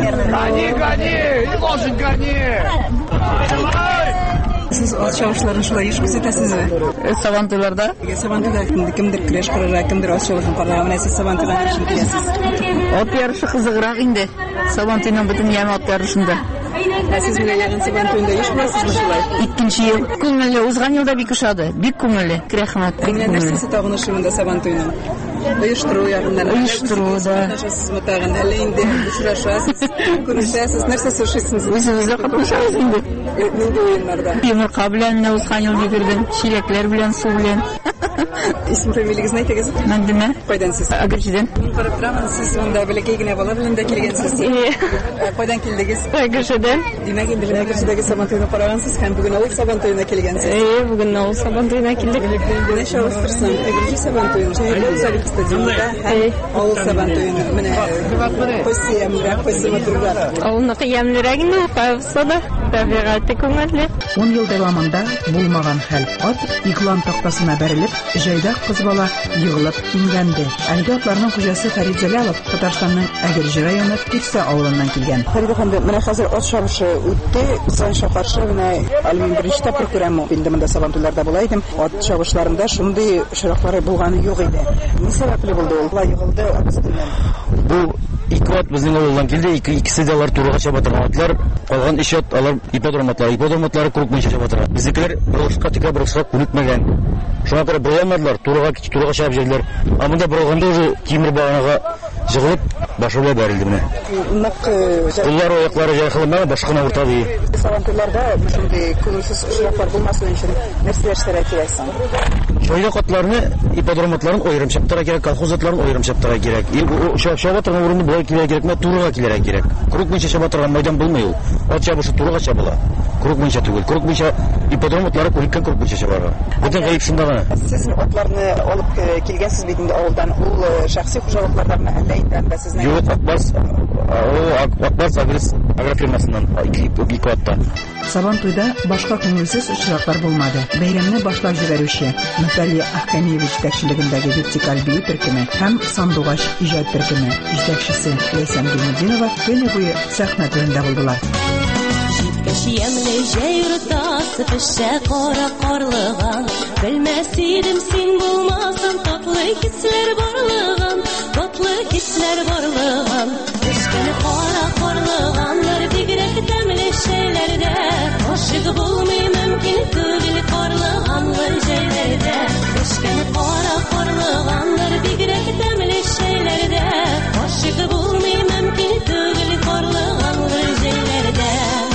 Siz at çavuşların şulay iş күзәтәсезме? Сабантуйларда? Сабантуйда кемдер көрәш карара, кемдер ат чавышын карарга, менә сез Сабантуйдан өчен киләсез. Ат ярышы кызыграк инде. Сабантуйның бөтен яңа ат ярышында. Сез менә ягын Сабантуйда еш буласызмы шулай? Икенче ел. Күңелле, узган елда бик ошады. Бик күңелле. Рәхмәт. Менә нәрсәсе тагынышы монда Сабантуйның? Оештыру ягыннан. Оештыру да. Сез тагын әле инде очрашасыз, күрешәсез, нәрсәсе ошыйсыз? Үзебезгә катнашабыз инде. Нинди уеннарда? Йомырка белән узган ел йөгердем, чиләкләр белән, су белән. Исем фамилияңызны әйтегез. Мәндимә. Кайдан сез? Агырҗидан. Мин карап торам, сез монда бәләкәй генә бала белән дә килгәнсез. Кайдан килдегез? Агырҗидан. Димәк, инде Агырҗидәге Сабантуйны карагансыз һәм бүген авыл Сабантуйына килгәнсез. Бүген авыл Сабантуйына килдек. Менә чагыштырсаң, Агырҗи Сабантуйны, Шәһәр стадионында һәм авыл Сабантуйны менә кайсы ямрак, кайсы матурлар. Авылныкы ямлырак инде, кайсыда табигате күңелле. 10 ел дәвамында булмаган хәл. Ат иклан тактасына бәрелеп, җайда кыз бала егылып иңгәнде. Әлеге атларның хуҗасы Фәрид Зәлалов Татарстанның Әгерҗе районы Тирсе авылыннан килгән. Фәрид әфәнде, менә хәзер ат чабышы үтте. Санша каршы менә әлмин беренче тапкыр күрәм. Инде монда Сабантуйларда була идем. Ат чабышларында шундый очраклары булганы юк иде. Ни сәбәпле булды ул? Була егылды атыстан. Бу ике ат безнең авылдан килде. Икесе дә алар турыга чаба торган атлар. Калган 3 ат алар ипподроматлар. Ипподроматлары круг буенча чаба торган. Безнекеләр бурышка тика бурышка күнекмәгән. Шуңа күрә буянмадылар, турыга чабып җирләр. Амында бурылганда уже тимер баганага җыгылып башы белән бәрелде менә. Куллар, аяклары җайкалмаган, башкына уртады. Сабантуйларда шундый күңелсез очраклар булмасын өчен нәрсә эшләргә кирәк соң? Җайда атларны, ипподроматларын аерым чаптыра кирәк, колхоз атларын аерым чаптыра кирәк. Чаба торган урынны булай килә кирәкме, турыга киләргә кирәк. Круг буенча чаба торган мәйдан булмый ул. Ат чабышы турыга чабыла. Круг буенча түгел. Круг буенча ипподроматлары күркән круг буенча чабара. Бөтен гаеп шунда гына. Сез атларны алып килгәнсез бит инде авылдан. Ул шәхси хуҗалыклардан әллә инде сезнең? Юк, Акбарс агрофирмасыннан ике атта. Сабантуйда башка күңелсез очраклар булмады. Бәйрәмне башлап җибәрүче Наталья Ахкамиевич җитәкчелегендәге вертикаль бию төркеме һәм Сандугач иҗат төркеме җитәкчесе Ләйсән Гөлмәдинова көне буе сәхнә түрендә булдылар. Җиткәчемле җәйрәтә сыпыша кара карлыган, белмәс идем син булмасын, татлы хисләр барлыган, татлы хисләр барлыган. Кешкәне кара карлыганнар бигрәк тәмле шәйләрдә, ашык булмый мөмкин түгел карлыганлы җәйләрдә. Кешкәне кара карлыганнар бигрәк тәмле шәйләрдә, ашык булмый мөмкин түгел карлыганлы җәйләрдә.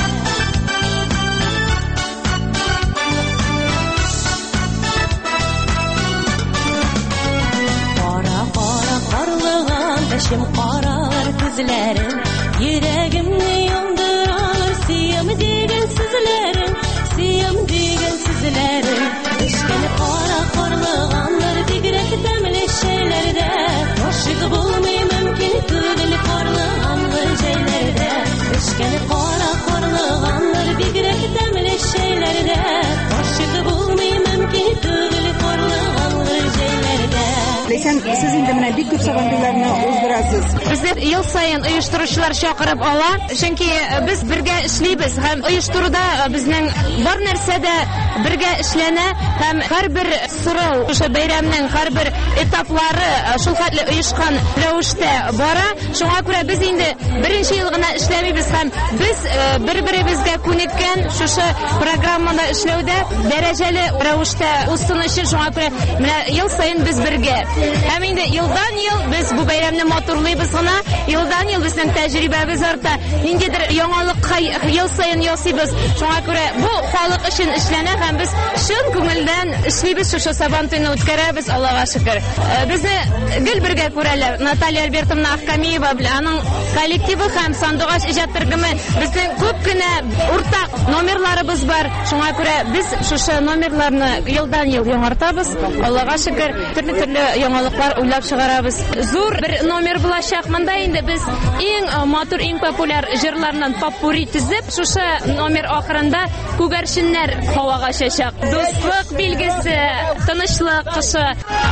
Башым карар күзләрем, йөрәгемне яндыралар, сөям дигән сүзләрем, сөям дигән сүзләрем. Кешкәне кара карлыганнар бигрәк тәмле шәйләрдә, ашык булмый мөмкин түгел карлыганлы җәйләрдә. Кешкәне кара карлыганнар бигрәк тәмле шәйләрдә, ашык булмый мөмкин түгел карлыганлы җәйләрдә. Ләйсән, сез инде менә бик күп Сабантуйларны уздырасыз. Бездә ел сайын оештыручылар чакырып ала, чөнки без бергә эшлибез һәм оештыруда безнең бар нәрсә дә бергә эшләнә һәм һәрбер сорау ошо бәйрәмнең һәрбер этаплары шул хәтле оешкан рәвештә бара. Шуңа күрә без инде беренче ел гына эшләмибез һәм без бер-беребезгә күнеккән шушы программада эшләүдә дәрәҗәле рәвештә узсын өчен шуңа күрә менә ел сайын без бергә. Һәм инде елдан ел без бу бәйрәмне матурлыйбыз гына, ел елдан ел безнең тәҗрибәбез арта. Ниндидер яңалык ел саен ясыйбыз. Шуңа күрә бу халык өчен эшләнә һәм без чын күңелдән эшлибез, шушы Сабантуйны үткәрәбез, Аллага шөкер. Безне гел бергә күрәләр. Наталья Альбертовна Ахкамиева белән аның коллективы һәм Сандугач иҗат төркеме безнең күп кенә уртак номерларыбыз бар. Шуңа күрә без шушы номерларны елдан ел яңартабыз. Аллага шөкер, төрле яңалыклар уйлап чыгарабыз. Зур бер номер булачак. Монда инде без иң матур, иң популяр җырлардан попури тизеп, шушы номер ахырында күгәрченнәр һавага чәчәк. Дуслык билгесе, тынычлык кышы.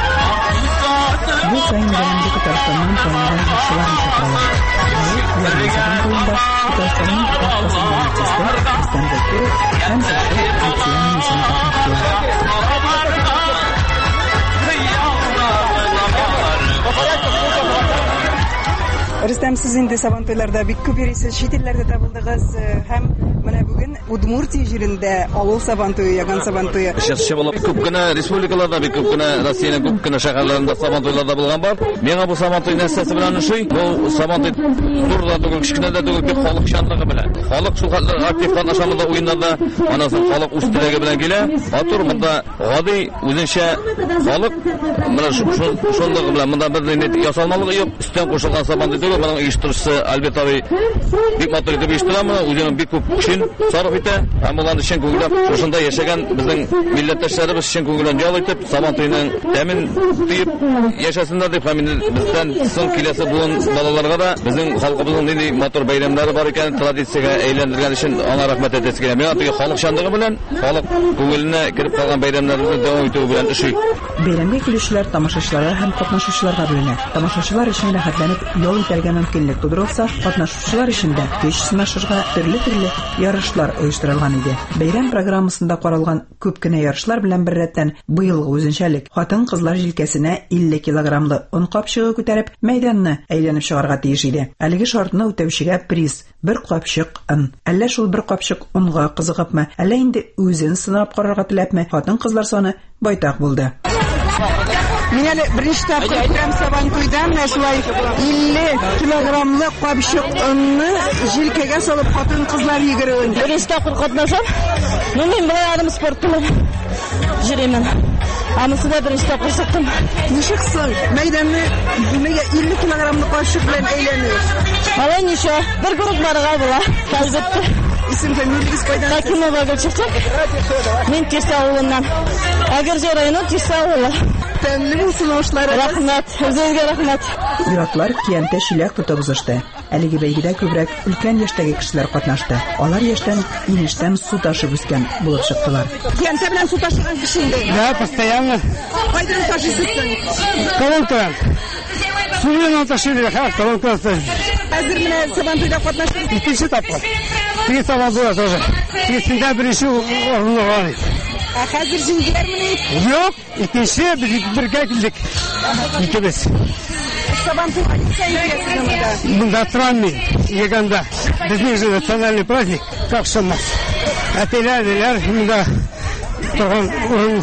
Бу сайын гәләмдә Татарстаннан танылган җырчыларны чакыралар. Сабантуйында Татарстанның артистлары Рөстәм Зәкиров һәм Рөстәм, сез инде Сабантуйларда бик күп йөрисез, чит илләрдә дә булдыгыз һәм менә бүген Удмуртия җирендә авыл Сабантуе, яган Сабантуе. Шәхси булып күп кенә республикаларда, бик күп кенә Россиянең күп кенә шәһәрләрендә Сабантуйларда булган бар. Миңа бу Сабантуй нәрсәсе белән ошый? Бу Сабантуй турда түгел, кичкенә дә түгел, бик халык шанлыгы белән. Халык шул хәтле актив катнашамында уеннарда, анысы халык үз теләге белән килә. Атур монда гади үзенчә халык менә шундый белән монда бер ясалмалыгы юк. Үстән кушылган Сабантуй түгел, моның оештыручысы Альберт абый бик матур итеп оештыра, үзенең бик күп көчен сарыф итә. Һәм уларны чын күңелдән шушында яшәгән безнең милләттәшләребез чын күңелдән ял итеп, Сабантуйның тәмен тыеп яшәсеннәр дип һәм бездән соң киләсе буын балаларга да безнең халкыбызның нинди матур бәйрәмнәре бар икән, традициягә әйләндергән өчен аңа рәхмәт әйтәсе килә. Миңа теге халык шанлыгы белән, халык күңеленә кирип калган бәйрәмнәрне дәвам итү белән эшли. Бәйрәмгә килүчеләр тамашачыларга һәм катнашучыларга бүленә. Тамашачылар өчен рәхәтләнеп ял итәргә мөмкинлек тудырылса, катнашучылар өчен дә көч сынашырга төрле ярышлар оештырылган иде. Бәйрәм программасында каралган күп кенә ярышлар белән бер рәттән быелгы үзенчәлек хатын-кызлар җилкәсенә 50 килограммлы он капчыгы күтәреп мәйданны әйләнеп чыгарга тиеш иде. Әлеге шартны үтәүчегә приз бер капчык он. Әллә шул бер капчык онга кызыгыпмы, әллә инде үзен сынап карарга теләпме, хатын-кызлар саны байтак булды. Мин әле беренче тапкыр күрәм Сабантуйдан шулай 50 килограммлы капчык онны җилкәгә салып хатын-кызлар йөгерүен. Беренче тапкыр катнашам. Мин бу ярым спорт белән җыремин. Анысы да беренче тапкыр чыктым. Ничек соң мәйданны 50 килограммлы капчык белән әйләнәсез? Алай ничә? Бер групп барга була. Әлбәттә. Исем фамилияңыз кайдан? Такимова Гөлчәчәк. Мин Кирсә авылыннан. Агырҗы районы Кирсә авылы. Тәмле булсын ашлары. Рәхмәт. Сезгә рәхмәт. Пиратлар киянтә чиләк тотып узышты. Әлеге бәйгедә күбрәк өлкән яшьтәге кешеләр катнашты. Алар яшьтән инештән су ташып үскән булып чыктылар. Киянтә белән су ташыган кеше инде. Да, постоянно. Кайдан ташыйсыз? Колонка. Сумен ташыйды, ха, колонка ташыйды. Хәзер менә Сабантуйда катнаштыгыз. Икенче тапкыр. Теге Сабантуйда тоже. Теге беренче урынны алды. Хәзер җиңгәләрме? Юк, икенче бергә килдек. Икебез. Сабантуйга ничә Монда транми, яганда. Безнең же национальный праздник, как шамас. Әтеләр, монда торган урын.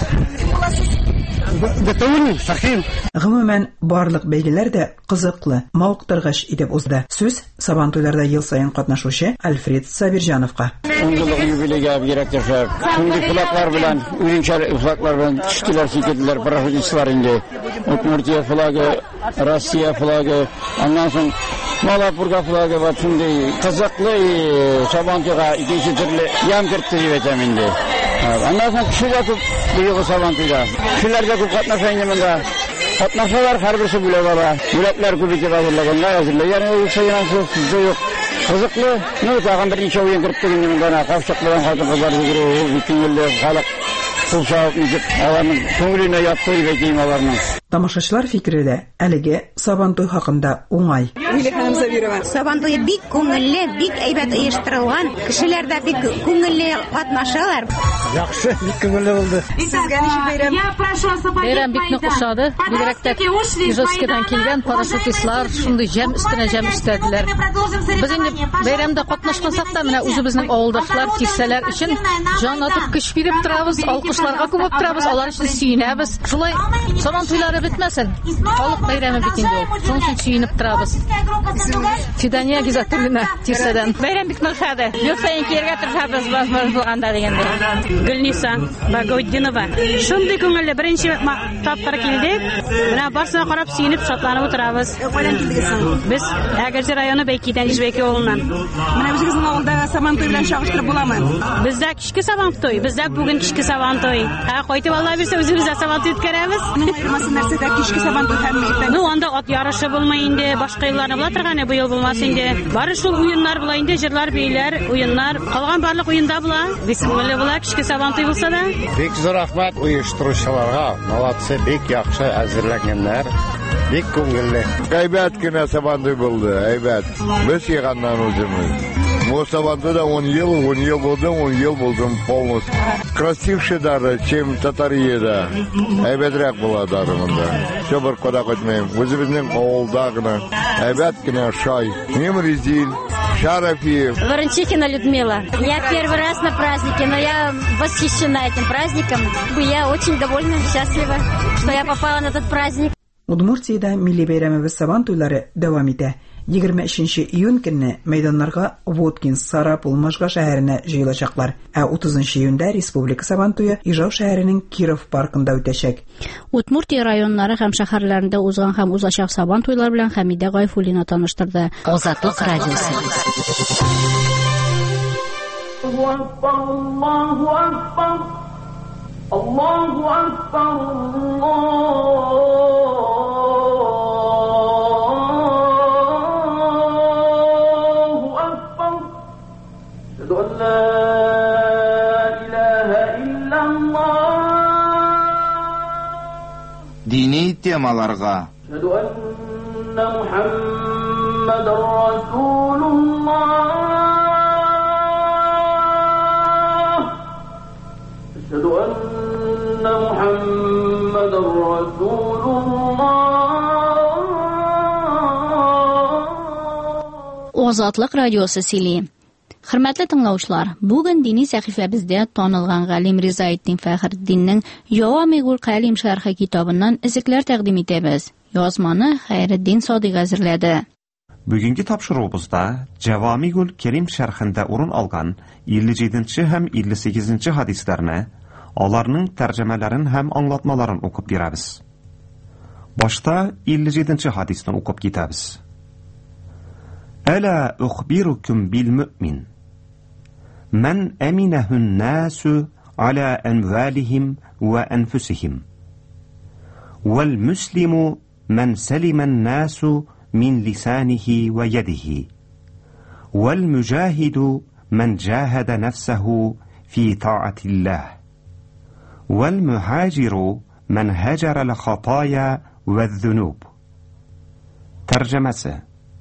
Гомумән, барлык бәйгеләр дә кызыклы, мавыктыргыч итеп узды. Сүз Сабантуйларда ел саен катнашучы Альфред Сабирҗановка. Ундылык юбилейга кирәк яшәп, шундый флаглар белән, үзенчәлекле флаглар белән төштеләр, сикеделәр, парашютистлар инде. Удмуртия флагы, Россия флагы, аннан соң Малапурга флагы бар, шундый кызыклы Сабантуйга икенче төрле ям кертте дип әйтәм инде. Аннан соң кешеләр күп быелгы Сабантуйда. Кешеләргә күп катнаша инде монда. Катнашалар һәрберсе бүләк ала. Бүләкләр күп итеп әзерләгәнгә әзерләгән юк. Кызыклы, тагын берничә уен кертте инде монда. Капчык белән хатын-кызлар йөгерү, күңелле халык кулчап ничек аларның күңеленә ятты дип әйтәм аларның. Тамашачылар фикере дә әлеге Сабантуй хакында уңай. Сабантуй бик күңелле, бик әйбәт оештырылган. Кешеләр дә бик күңелле катнашалар. Яхшы, бик күңелле булды. Сезгә ничек бәйрәм? Бәйрәм бик нык ошады. Бигрәк тә Ижевскидан килгән парашютистлар шундый җәм өстенә җәм өстәделәр. Без инде бәйрәмдә катнашмасак та, менә үзебезнең авылдашлар, кирсәләр өчен җан атып көч биреп торабыз, алкышларга күмеп торабыз, алар өчен сөенәбез. Шулай Сабантуйлар Бәйрәмләре бетмәсен. Халык бәйрәме бит инде ул. Шуның өчен сөенеп торабыз. Фидания Гизатуллина Тирсәдән. Бәйрәм бик ныгыды. Ел саен киргә тырышабыз возможно булганда дигәндә. Гөлниса Багауддинова. Шундый күңелле беренче тапкыр килдек. Менә барсына карап сөенеп шатланып утырабыз. Кайдан килдегез? Без Әгәрҗе районы Бәйкидән Ижбәйке авылыннан. Менә үзегезнең авылда Сабантуй белән чагыштырып буламы? Бездә кичке Сабантуй, бездә бүген кичке Сабантуй. Кайтып Алла бирсә үзебездә Сабантуй үткәрәбез. Аермасы нәрсәдә кичке Сабантуй һәммә. Ну анда ат ярышы булмый инде, башка елларны була торган, бу ел булмас инде. Бары шул уеннар була инде, җырлар, бейләр, уеннар, калган барлык уенда була. Бисмиллаһ була, кичке Сабантуй булса да. Бик зур рәхмәт оештыручыларга. Молодцы, бик яхшы әзерләгәннәр. Бик күңелле. Әйбәт кенә Сабантуй булды, әйбәт. Без егәннән үзебез. Бу Сабантуйда 10 ел булды, 10 ел булдым полностью. Красивше даже, чем Татарияда. Әйбәтрәк була даже монда. Все бер кадак әйтмәйм. Үзебезнең авылда гына. Әйбәт кенә шай. Немрезил. Шарафиев. Ворончихина Людмила. Я первый раз на празднике, но я восхищена этим праздником. Я очень довольна, счастлива, что я попала на этот праздник. Удмуртиядә милли бәйрәмебез Сабантуйлары дәвам итә. 23 июнь көнне мәйданнарга Воткинск, Сарапул, Можга шәһәренә җыелачаклар. 30 июньдә республика Сабантуе Ижау шәһәренең Киров паркында үтәчәк. Удмуртия районнары һәм шәһәрләрендә узган һәм узачак Сабантуйлар белән Хәмидә Гайфуллина таныштырды. Азатлык радиосы. Allahu Akbar, Allahu Akbar. Ashhadu an la ilaha illallah. Dini temalarga. Ashhadu anna Muhammadar Rasulullah. Ashhadu anna Muhammadar Rasulullah. Азатлык радиосы сөйли. Хөрмәтле тыңлаучылар, бүген дини сәхифәбездә танылган галим Ризаетдин Фәхретдиннең Җавамигул Калим шәрхи китабыннан изекләр тәкъдим итәбез. Язманы Хәйретдин Садыйк әзерләде. Бүгенге тапшыруыбызда Җавамигул Калим шәрхендә урын алган 57-нче һәм 58-нче хадисләрне, аларның тәрҗемәләрен һәм аңлатмаларын укып бирәбез. Башта 57-нче хадисны укып китәбез. Әла ухбирукум бил муъмин. Мен аминахун насу аля анвалихим ва анфусихим. Вал муслиму мен салиман насу min lisanihi wa yadihi. Wal mujahidu man jahada nafsahu fi ta'atillah. Wal muhajiru man hajara al khataya wa dhunub. Tərcəməsi.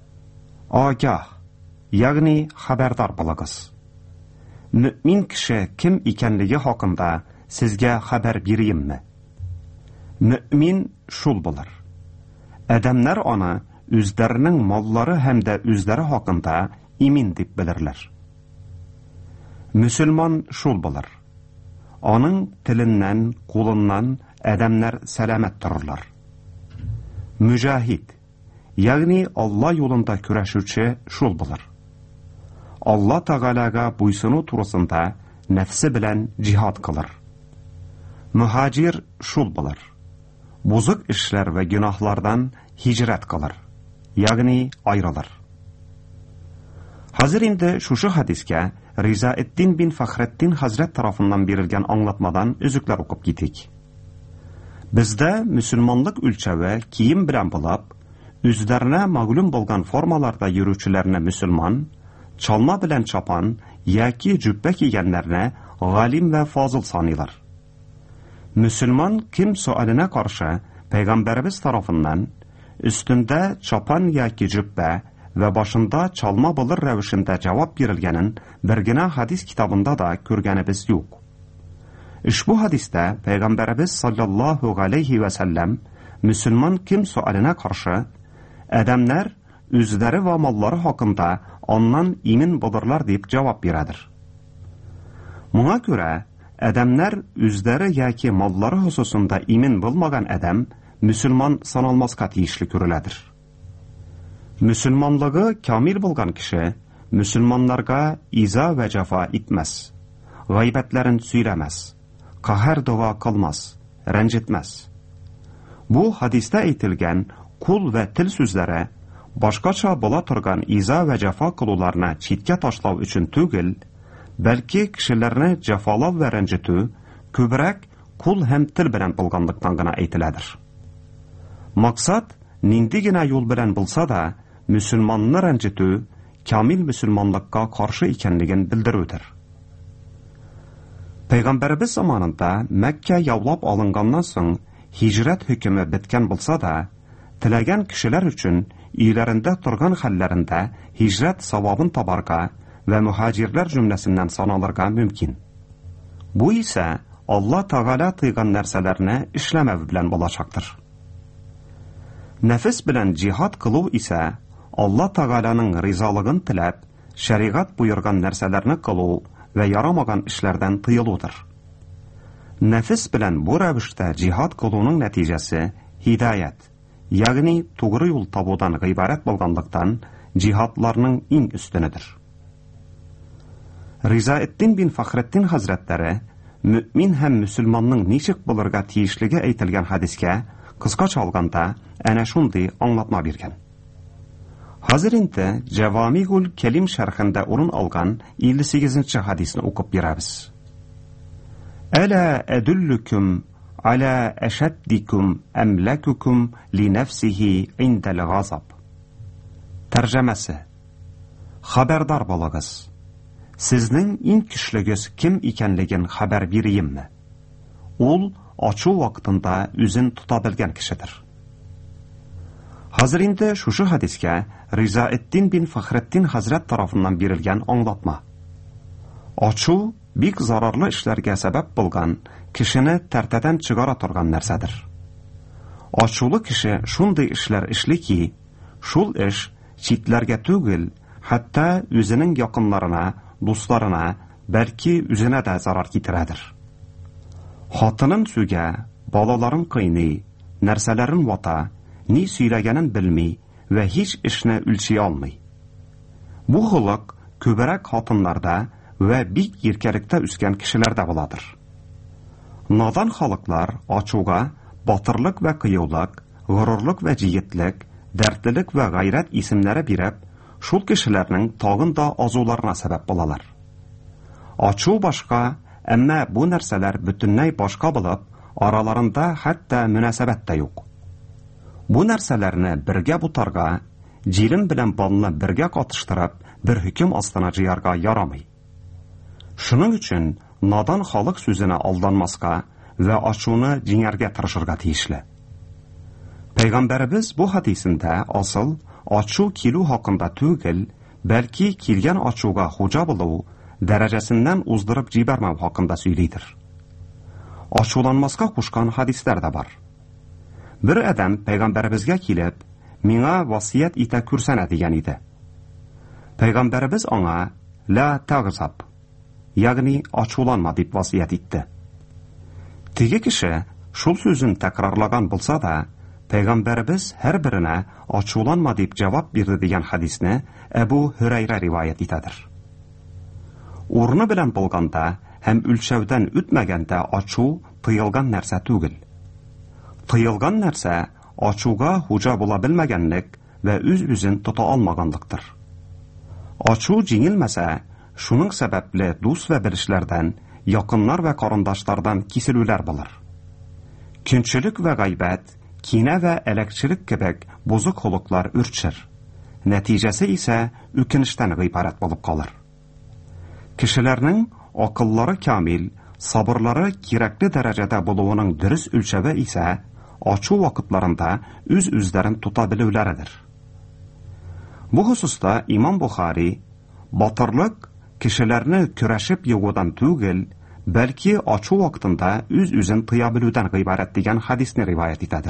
Agah, yağni xəbərdar bulağız. Mümin kişi kim ikənliyi haqqında sizgə xəbər biriyimmi? Mümin şul bulur. Adamlar ona üzlərinin malları həm də üzləri haqqında imin dip bilirlər. Müslüman şul bulur. Onun tilindən, qulundan adamlar səlamət dururlar. Mücahid, yağni Allah yolunda körəşüçü şul bulur. Allah Tağalaga buysunu turusunda nəfsi bilən cihad qılır. Mühacir şul bulur. Bozuk işlər və günahlardan hicrət qılır. Yağni ayrılır. Hazır indi şuşu hadiskə Rizaeddin bin Fəxreddin Hazret tarafından verilən anlatmadan üzüklər oqub gitik. Bizdə müsülmanlıq ölçəvi kiyim bilən bulab, üzlərinə məqlum bolğan formalarda yürüçülərinə müsülman, çalma bilən çapan, yəki cübbə kiyənlərinə galim və fazıl sanılar. Müsülman kim sualinə qarşı Peyğəmbərimiz tarafından üstündə çapan yəki cübbə və başında çalma bulur rəvişində cavab verilgənin birginə hadis kitabında da görgənimiz yox. Bu hadisdə Peyğəmbərimiz sallallahu aleyhi və səlləm müsülman kim sualinə qarşı adamlar üzləri və malları haqqında ondan imin budurlar deyib cavab verədir. Buna görə adamlar üzləri yəki malları hususunda imin bulmağan adam Müslüman sanalmaска тиешле күреләдер. Müslümanlığı kamil булган кеше Müslümanlarga иза вә җафа итмәс, гайбәтләрен сөйләмәс, каһәр дуа кылмас, рәнҗетмәс. Бу хадистә әйтелгән кул вә тел сүзләре башкача була торган иза вә җафа кылуларны читкә ташлау өчен түгел, бәлки кешеләрне җафалау вә рәнҗетү күбрәк кул һәм тел белән булганлыктан гына әйтеләдер. Максат нинди генә юл белән булса да, Müslümanны рәнҗетү камил мөселманлыкка каршы икәнлеген белдерүдер. Пәйгамбәрбез заманында Мәккә яулап алынганнан соң һиҗрәт хөкеме беткән булса да, теләгән кешеләр өчен өйләрендә торган хәлләрендә һиҗрәт савабын табарга вә мухаҗирләр җөмләсеннән саналырга мөмкин. Бу исә Алла Тәгалә тыйган нәрсәләрне эшләмәү белән булачактыр. Нәфес белән җихад кылу исә Алла Тәгаләнең ризалыгын теләп, шәригать буйырган нәрсәләрне кылу вә ярамаган эшләрдән тыелудыр. Нәфес белән бу рәвештә җихад кылуның нәтиҗәсе һидаят, ягъни тугры юл табудан гыйбарәт булганлыктан җихадларның иң өстенедер. Ризаэддин бин Фахретдин хәзрәтләре мөмин һәм мөселманның ничек булырга тиешлеге әйтелгән хадискә кыскача алганда әнә шундый аңлатма биргән. Хәзер инде Җавамигул Кәлим шәрхендә урын алган 58-нче хадисны укып бирәбез. Әлә әдуллүкүм аля әшәддикүм әмләкүкүм ли нәфсихи индәл газаб. Тәрҗемәсе: Хәбәрдар булыгыз. Сезнең иң көчлегез кем икәнлеген хәбәр бирәемме? Ул ачу вакытында үзен тота белгән кешедер. Хәзер инде шушы хадискә Ризаэддин бин Фахретдин хәзрәт тарафыннан бирелгән аңлатма. Ачу бик зарарлы эшләргә сәбәп булган, кешене тәртәдән чыгара торган нәрсәдер. Ачулы кеше шундый эшләр эшли ки, шул эш читләргә түгел, хәтта үзенең якыннарына, дусларына, бәлки үзенә дә зарар китерәдер. Хатынын сүгә, балаларын кыйный, нәрсәләрен вата, ни сөйләгәнен белми вә һич эшне үлчи алмый. Бу хулык күбрәк хатыннарда вә бик иркәлектә үскән кешеләрдә буладыр. Надан халыклар ачуга батырлык вә кыюлык, горурлык вә җигетлек, дәртлелек вә гайрәт исемнәре биреп, шул кешеләрнең тагын да азуларына сәбәп булалар. Ачу башка, әмма бу нәрсәләр бөтенләй башка булып, араларында хәтта мөнәсәбәт тә юк. Бу нәрсәләрне бергә бутарга, җилен белән балны бергә катыштырып, бер хөкем астына җыярга ярамый. Шуның өчен надан халык сүзенә алданмаска вә ачуны җиңәргә тырышырга тиешле. Пәйгамбәрбез бу хадисендә асыл ачу килү хакында түгел, бәлки килгән ачуга хуҗа булу дәрәҗәсеннән уздырып җибәрмәү хакында сөйлидер. Ачуланмаска кушкан хадисләр дә бар. Бер адам пәйгамбәрбезгә килеп, миңа васият итә күрсәнә дигән иде. Пәйгамбәрбез аңа ла тагзаб, ягъни ачуланма дип васият итте. Теге кеше шул сүзен тәкрарлаган булса да, пәйгамбәрбез һәр беренә ачуланма дип җавап бирде дигән хадисне Әбу Хурайра риваят итәдер. Урыны белән булганда һәм үлчәүдән үтмәгәндә ачу тыелган нәрсә түгел. Тыелган нәрсә ачуга хуҗа була белмәгәнлек вә үз-үзен тота алмаганлыктыр. Ачу җиңелмәсә, шуның сәбәпле дус вә белешләрдән, якыннар вә карындашлардан киселүләр булыр. Көнчелек вә гайбәт, кинә вә әләкчелек кебек бузык холыклар үрчер. Нәтиҗәсе исә үкенештән гыйбарәт булып калыр. Кешеләрнең акыллары камил, сабырлары кирәкле дәрәҗәдә булуының дөрес үлчәве исә ачу вакытларында үз-үзләрен тута белүләридер. Бу хусуста Имам Бухари батырлык кешеләрне көрәшеп югудан түгел, бәлки ачу вакытында үз-үзен тыя белүдән гыйбарәт дигән хадисне риваят итәдер.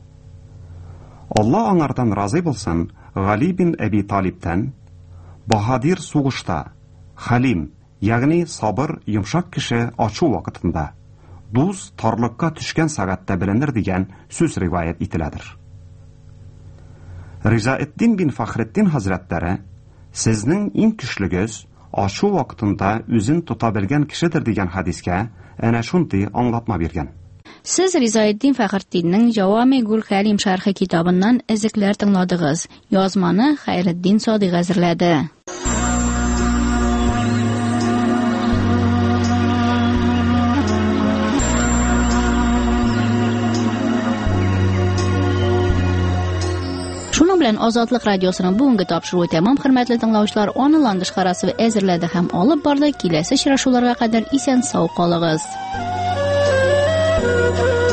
Алла аңардан разый булсын, Гали бин Әби Талибтән баһадир сугышта, халим, ягъни сабыр, йомшак кеше ачу вакытында, Duz tarlıqqa düşkən saatda bilinir degan söz rivayet itilədir. Rizaeddin bin Fahreddin Hazretleri sizning eng kuchligiz ashu vaqtında özün tuta bilgan kishidir degan hadisga ana shunday anglatma bergan. Siz Rizaeddin Faxriddinning Javami-gul Kalim sharhi kitobidan iziklar tingladingiz. Yozmani Xayriddin Sodiq hozirladi. Şunun bilan Ozodlik radiosining bugungi topshiruvi tamom. Hurmatli tinglovchilar, onlandish qarasi va ezirlarda ham olib bordik. Kelasi uchrashuvlarga qadar esen sog' qoling'iz.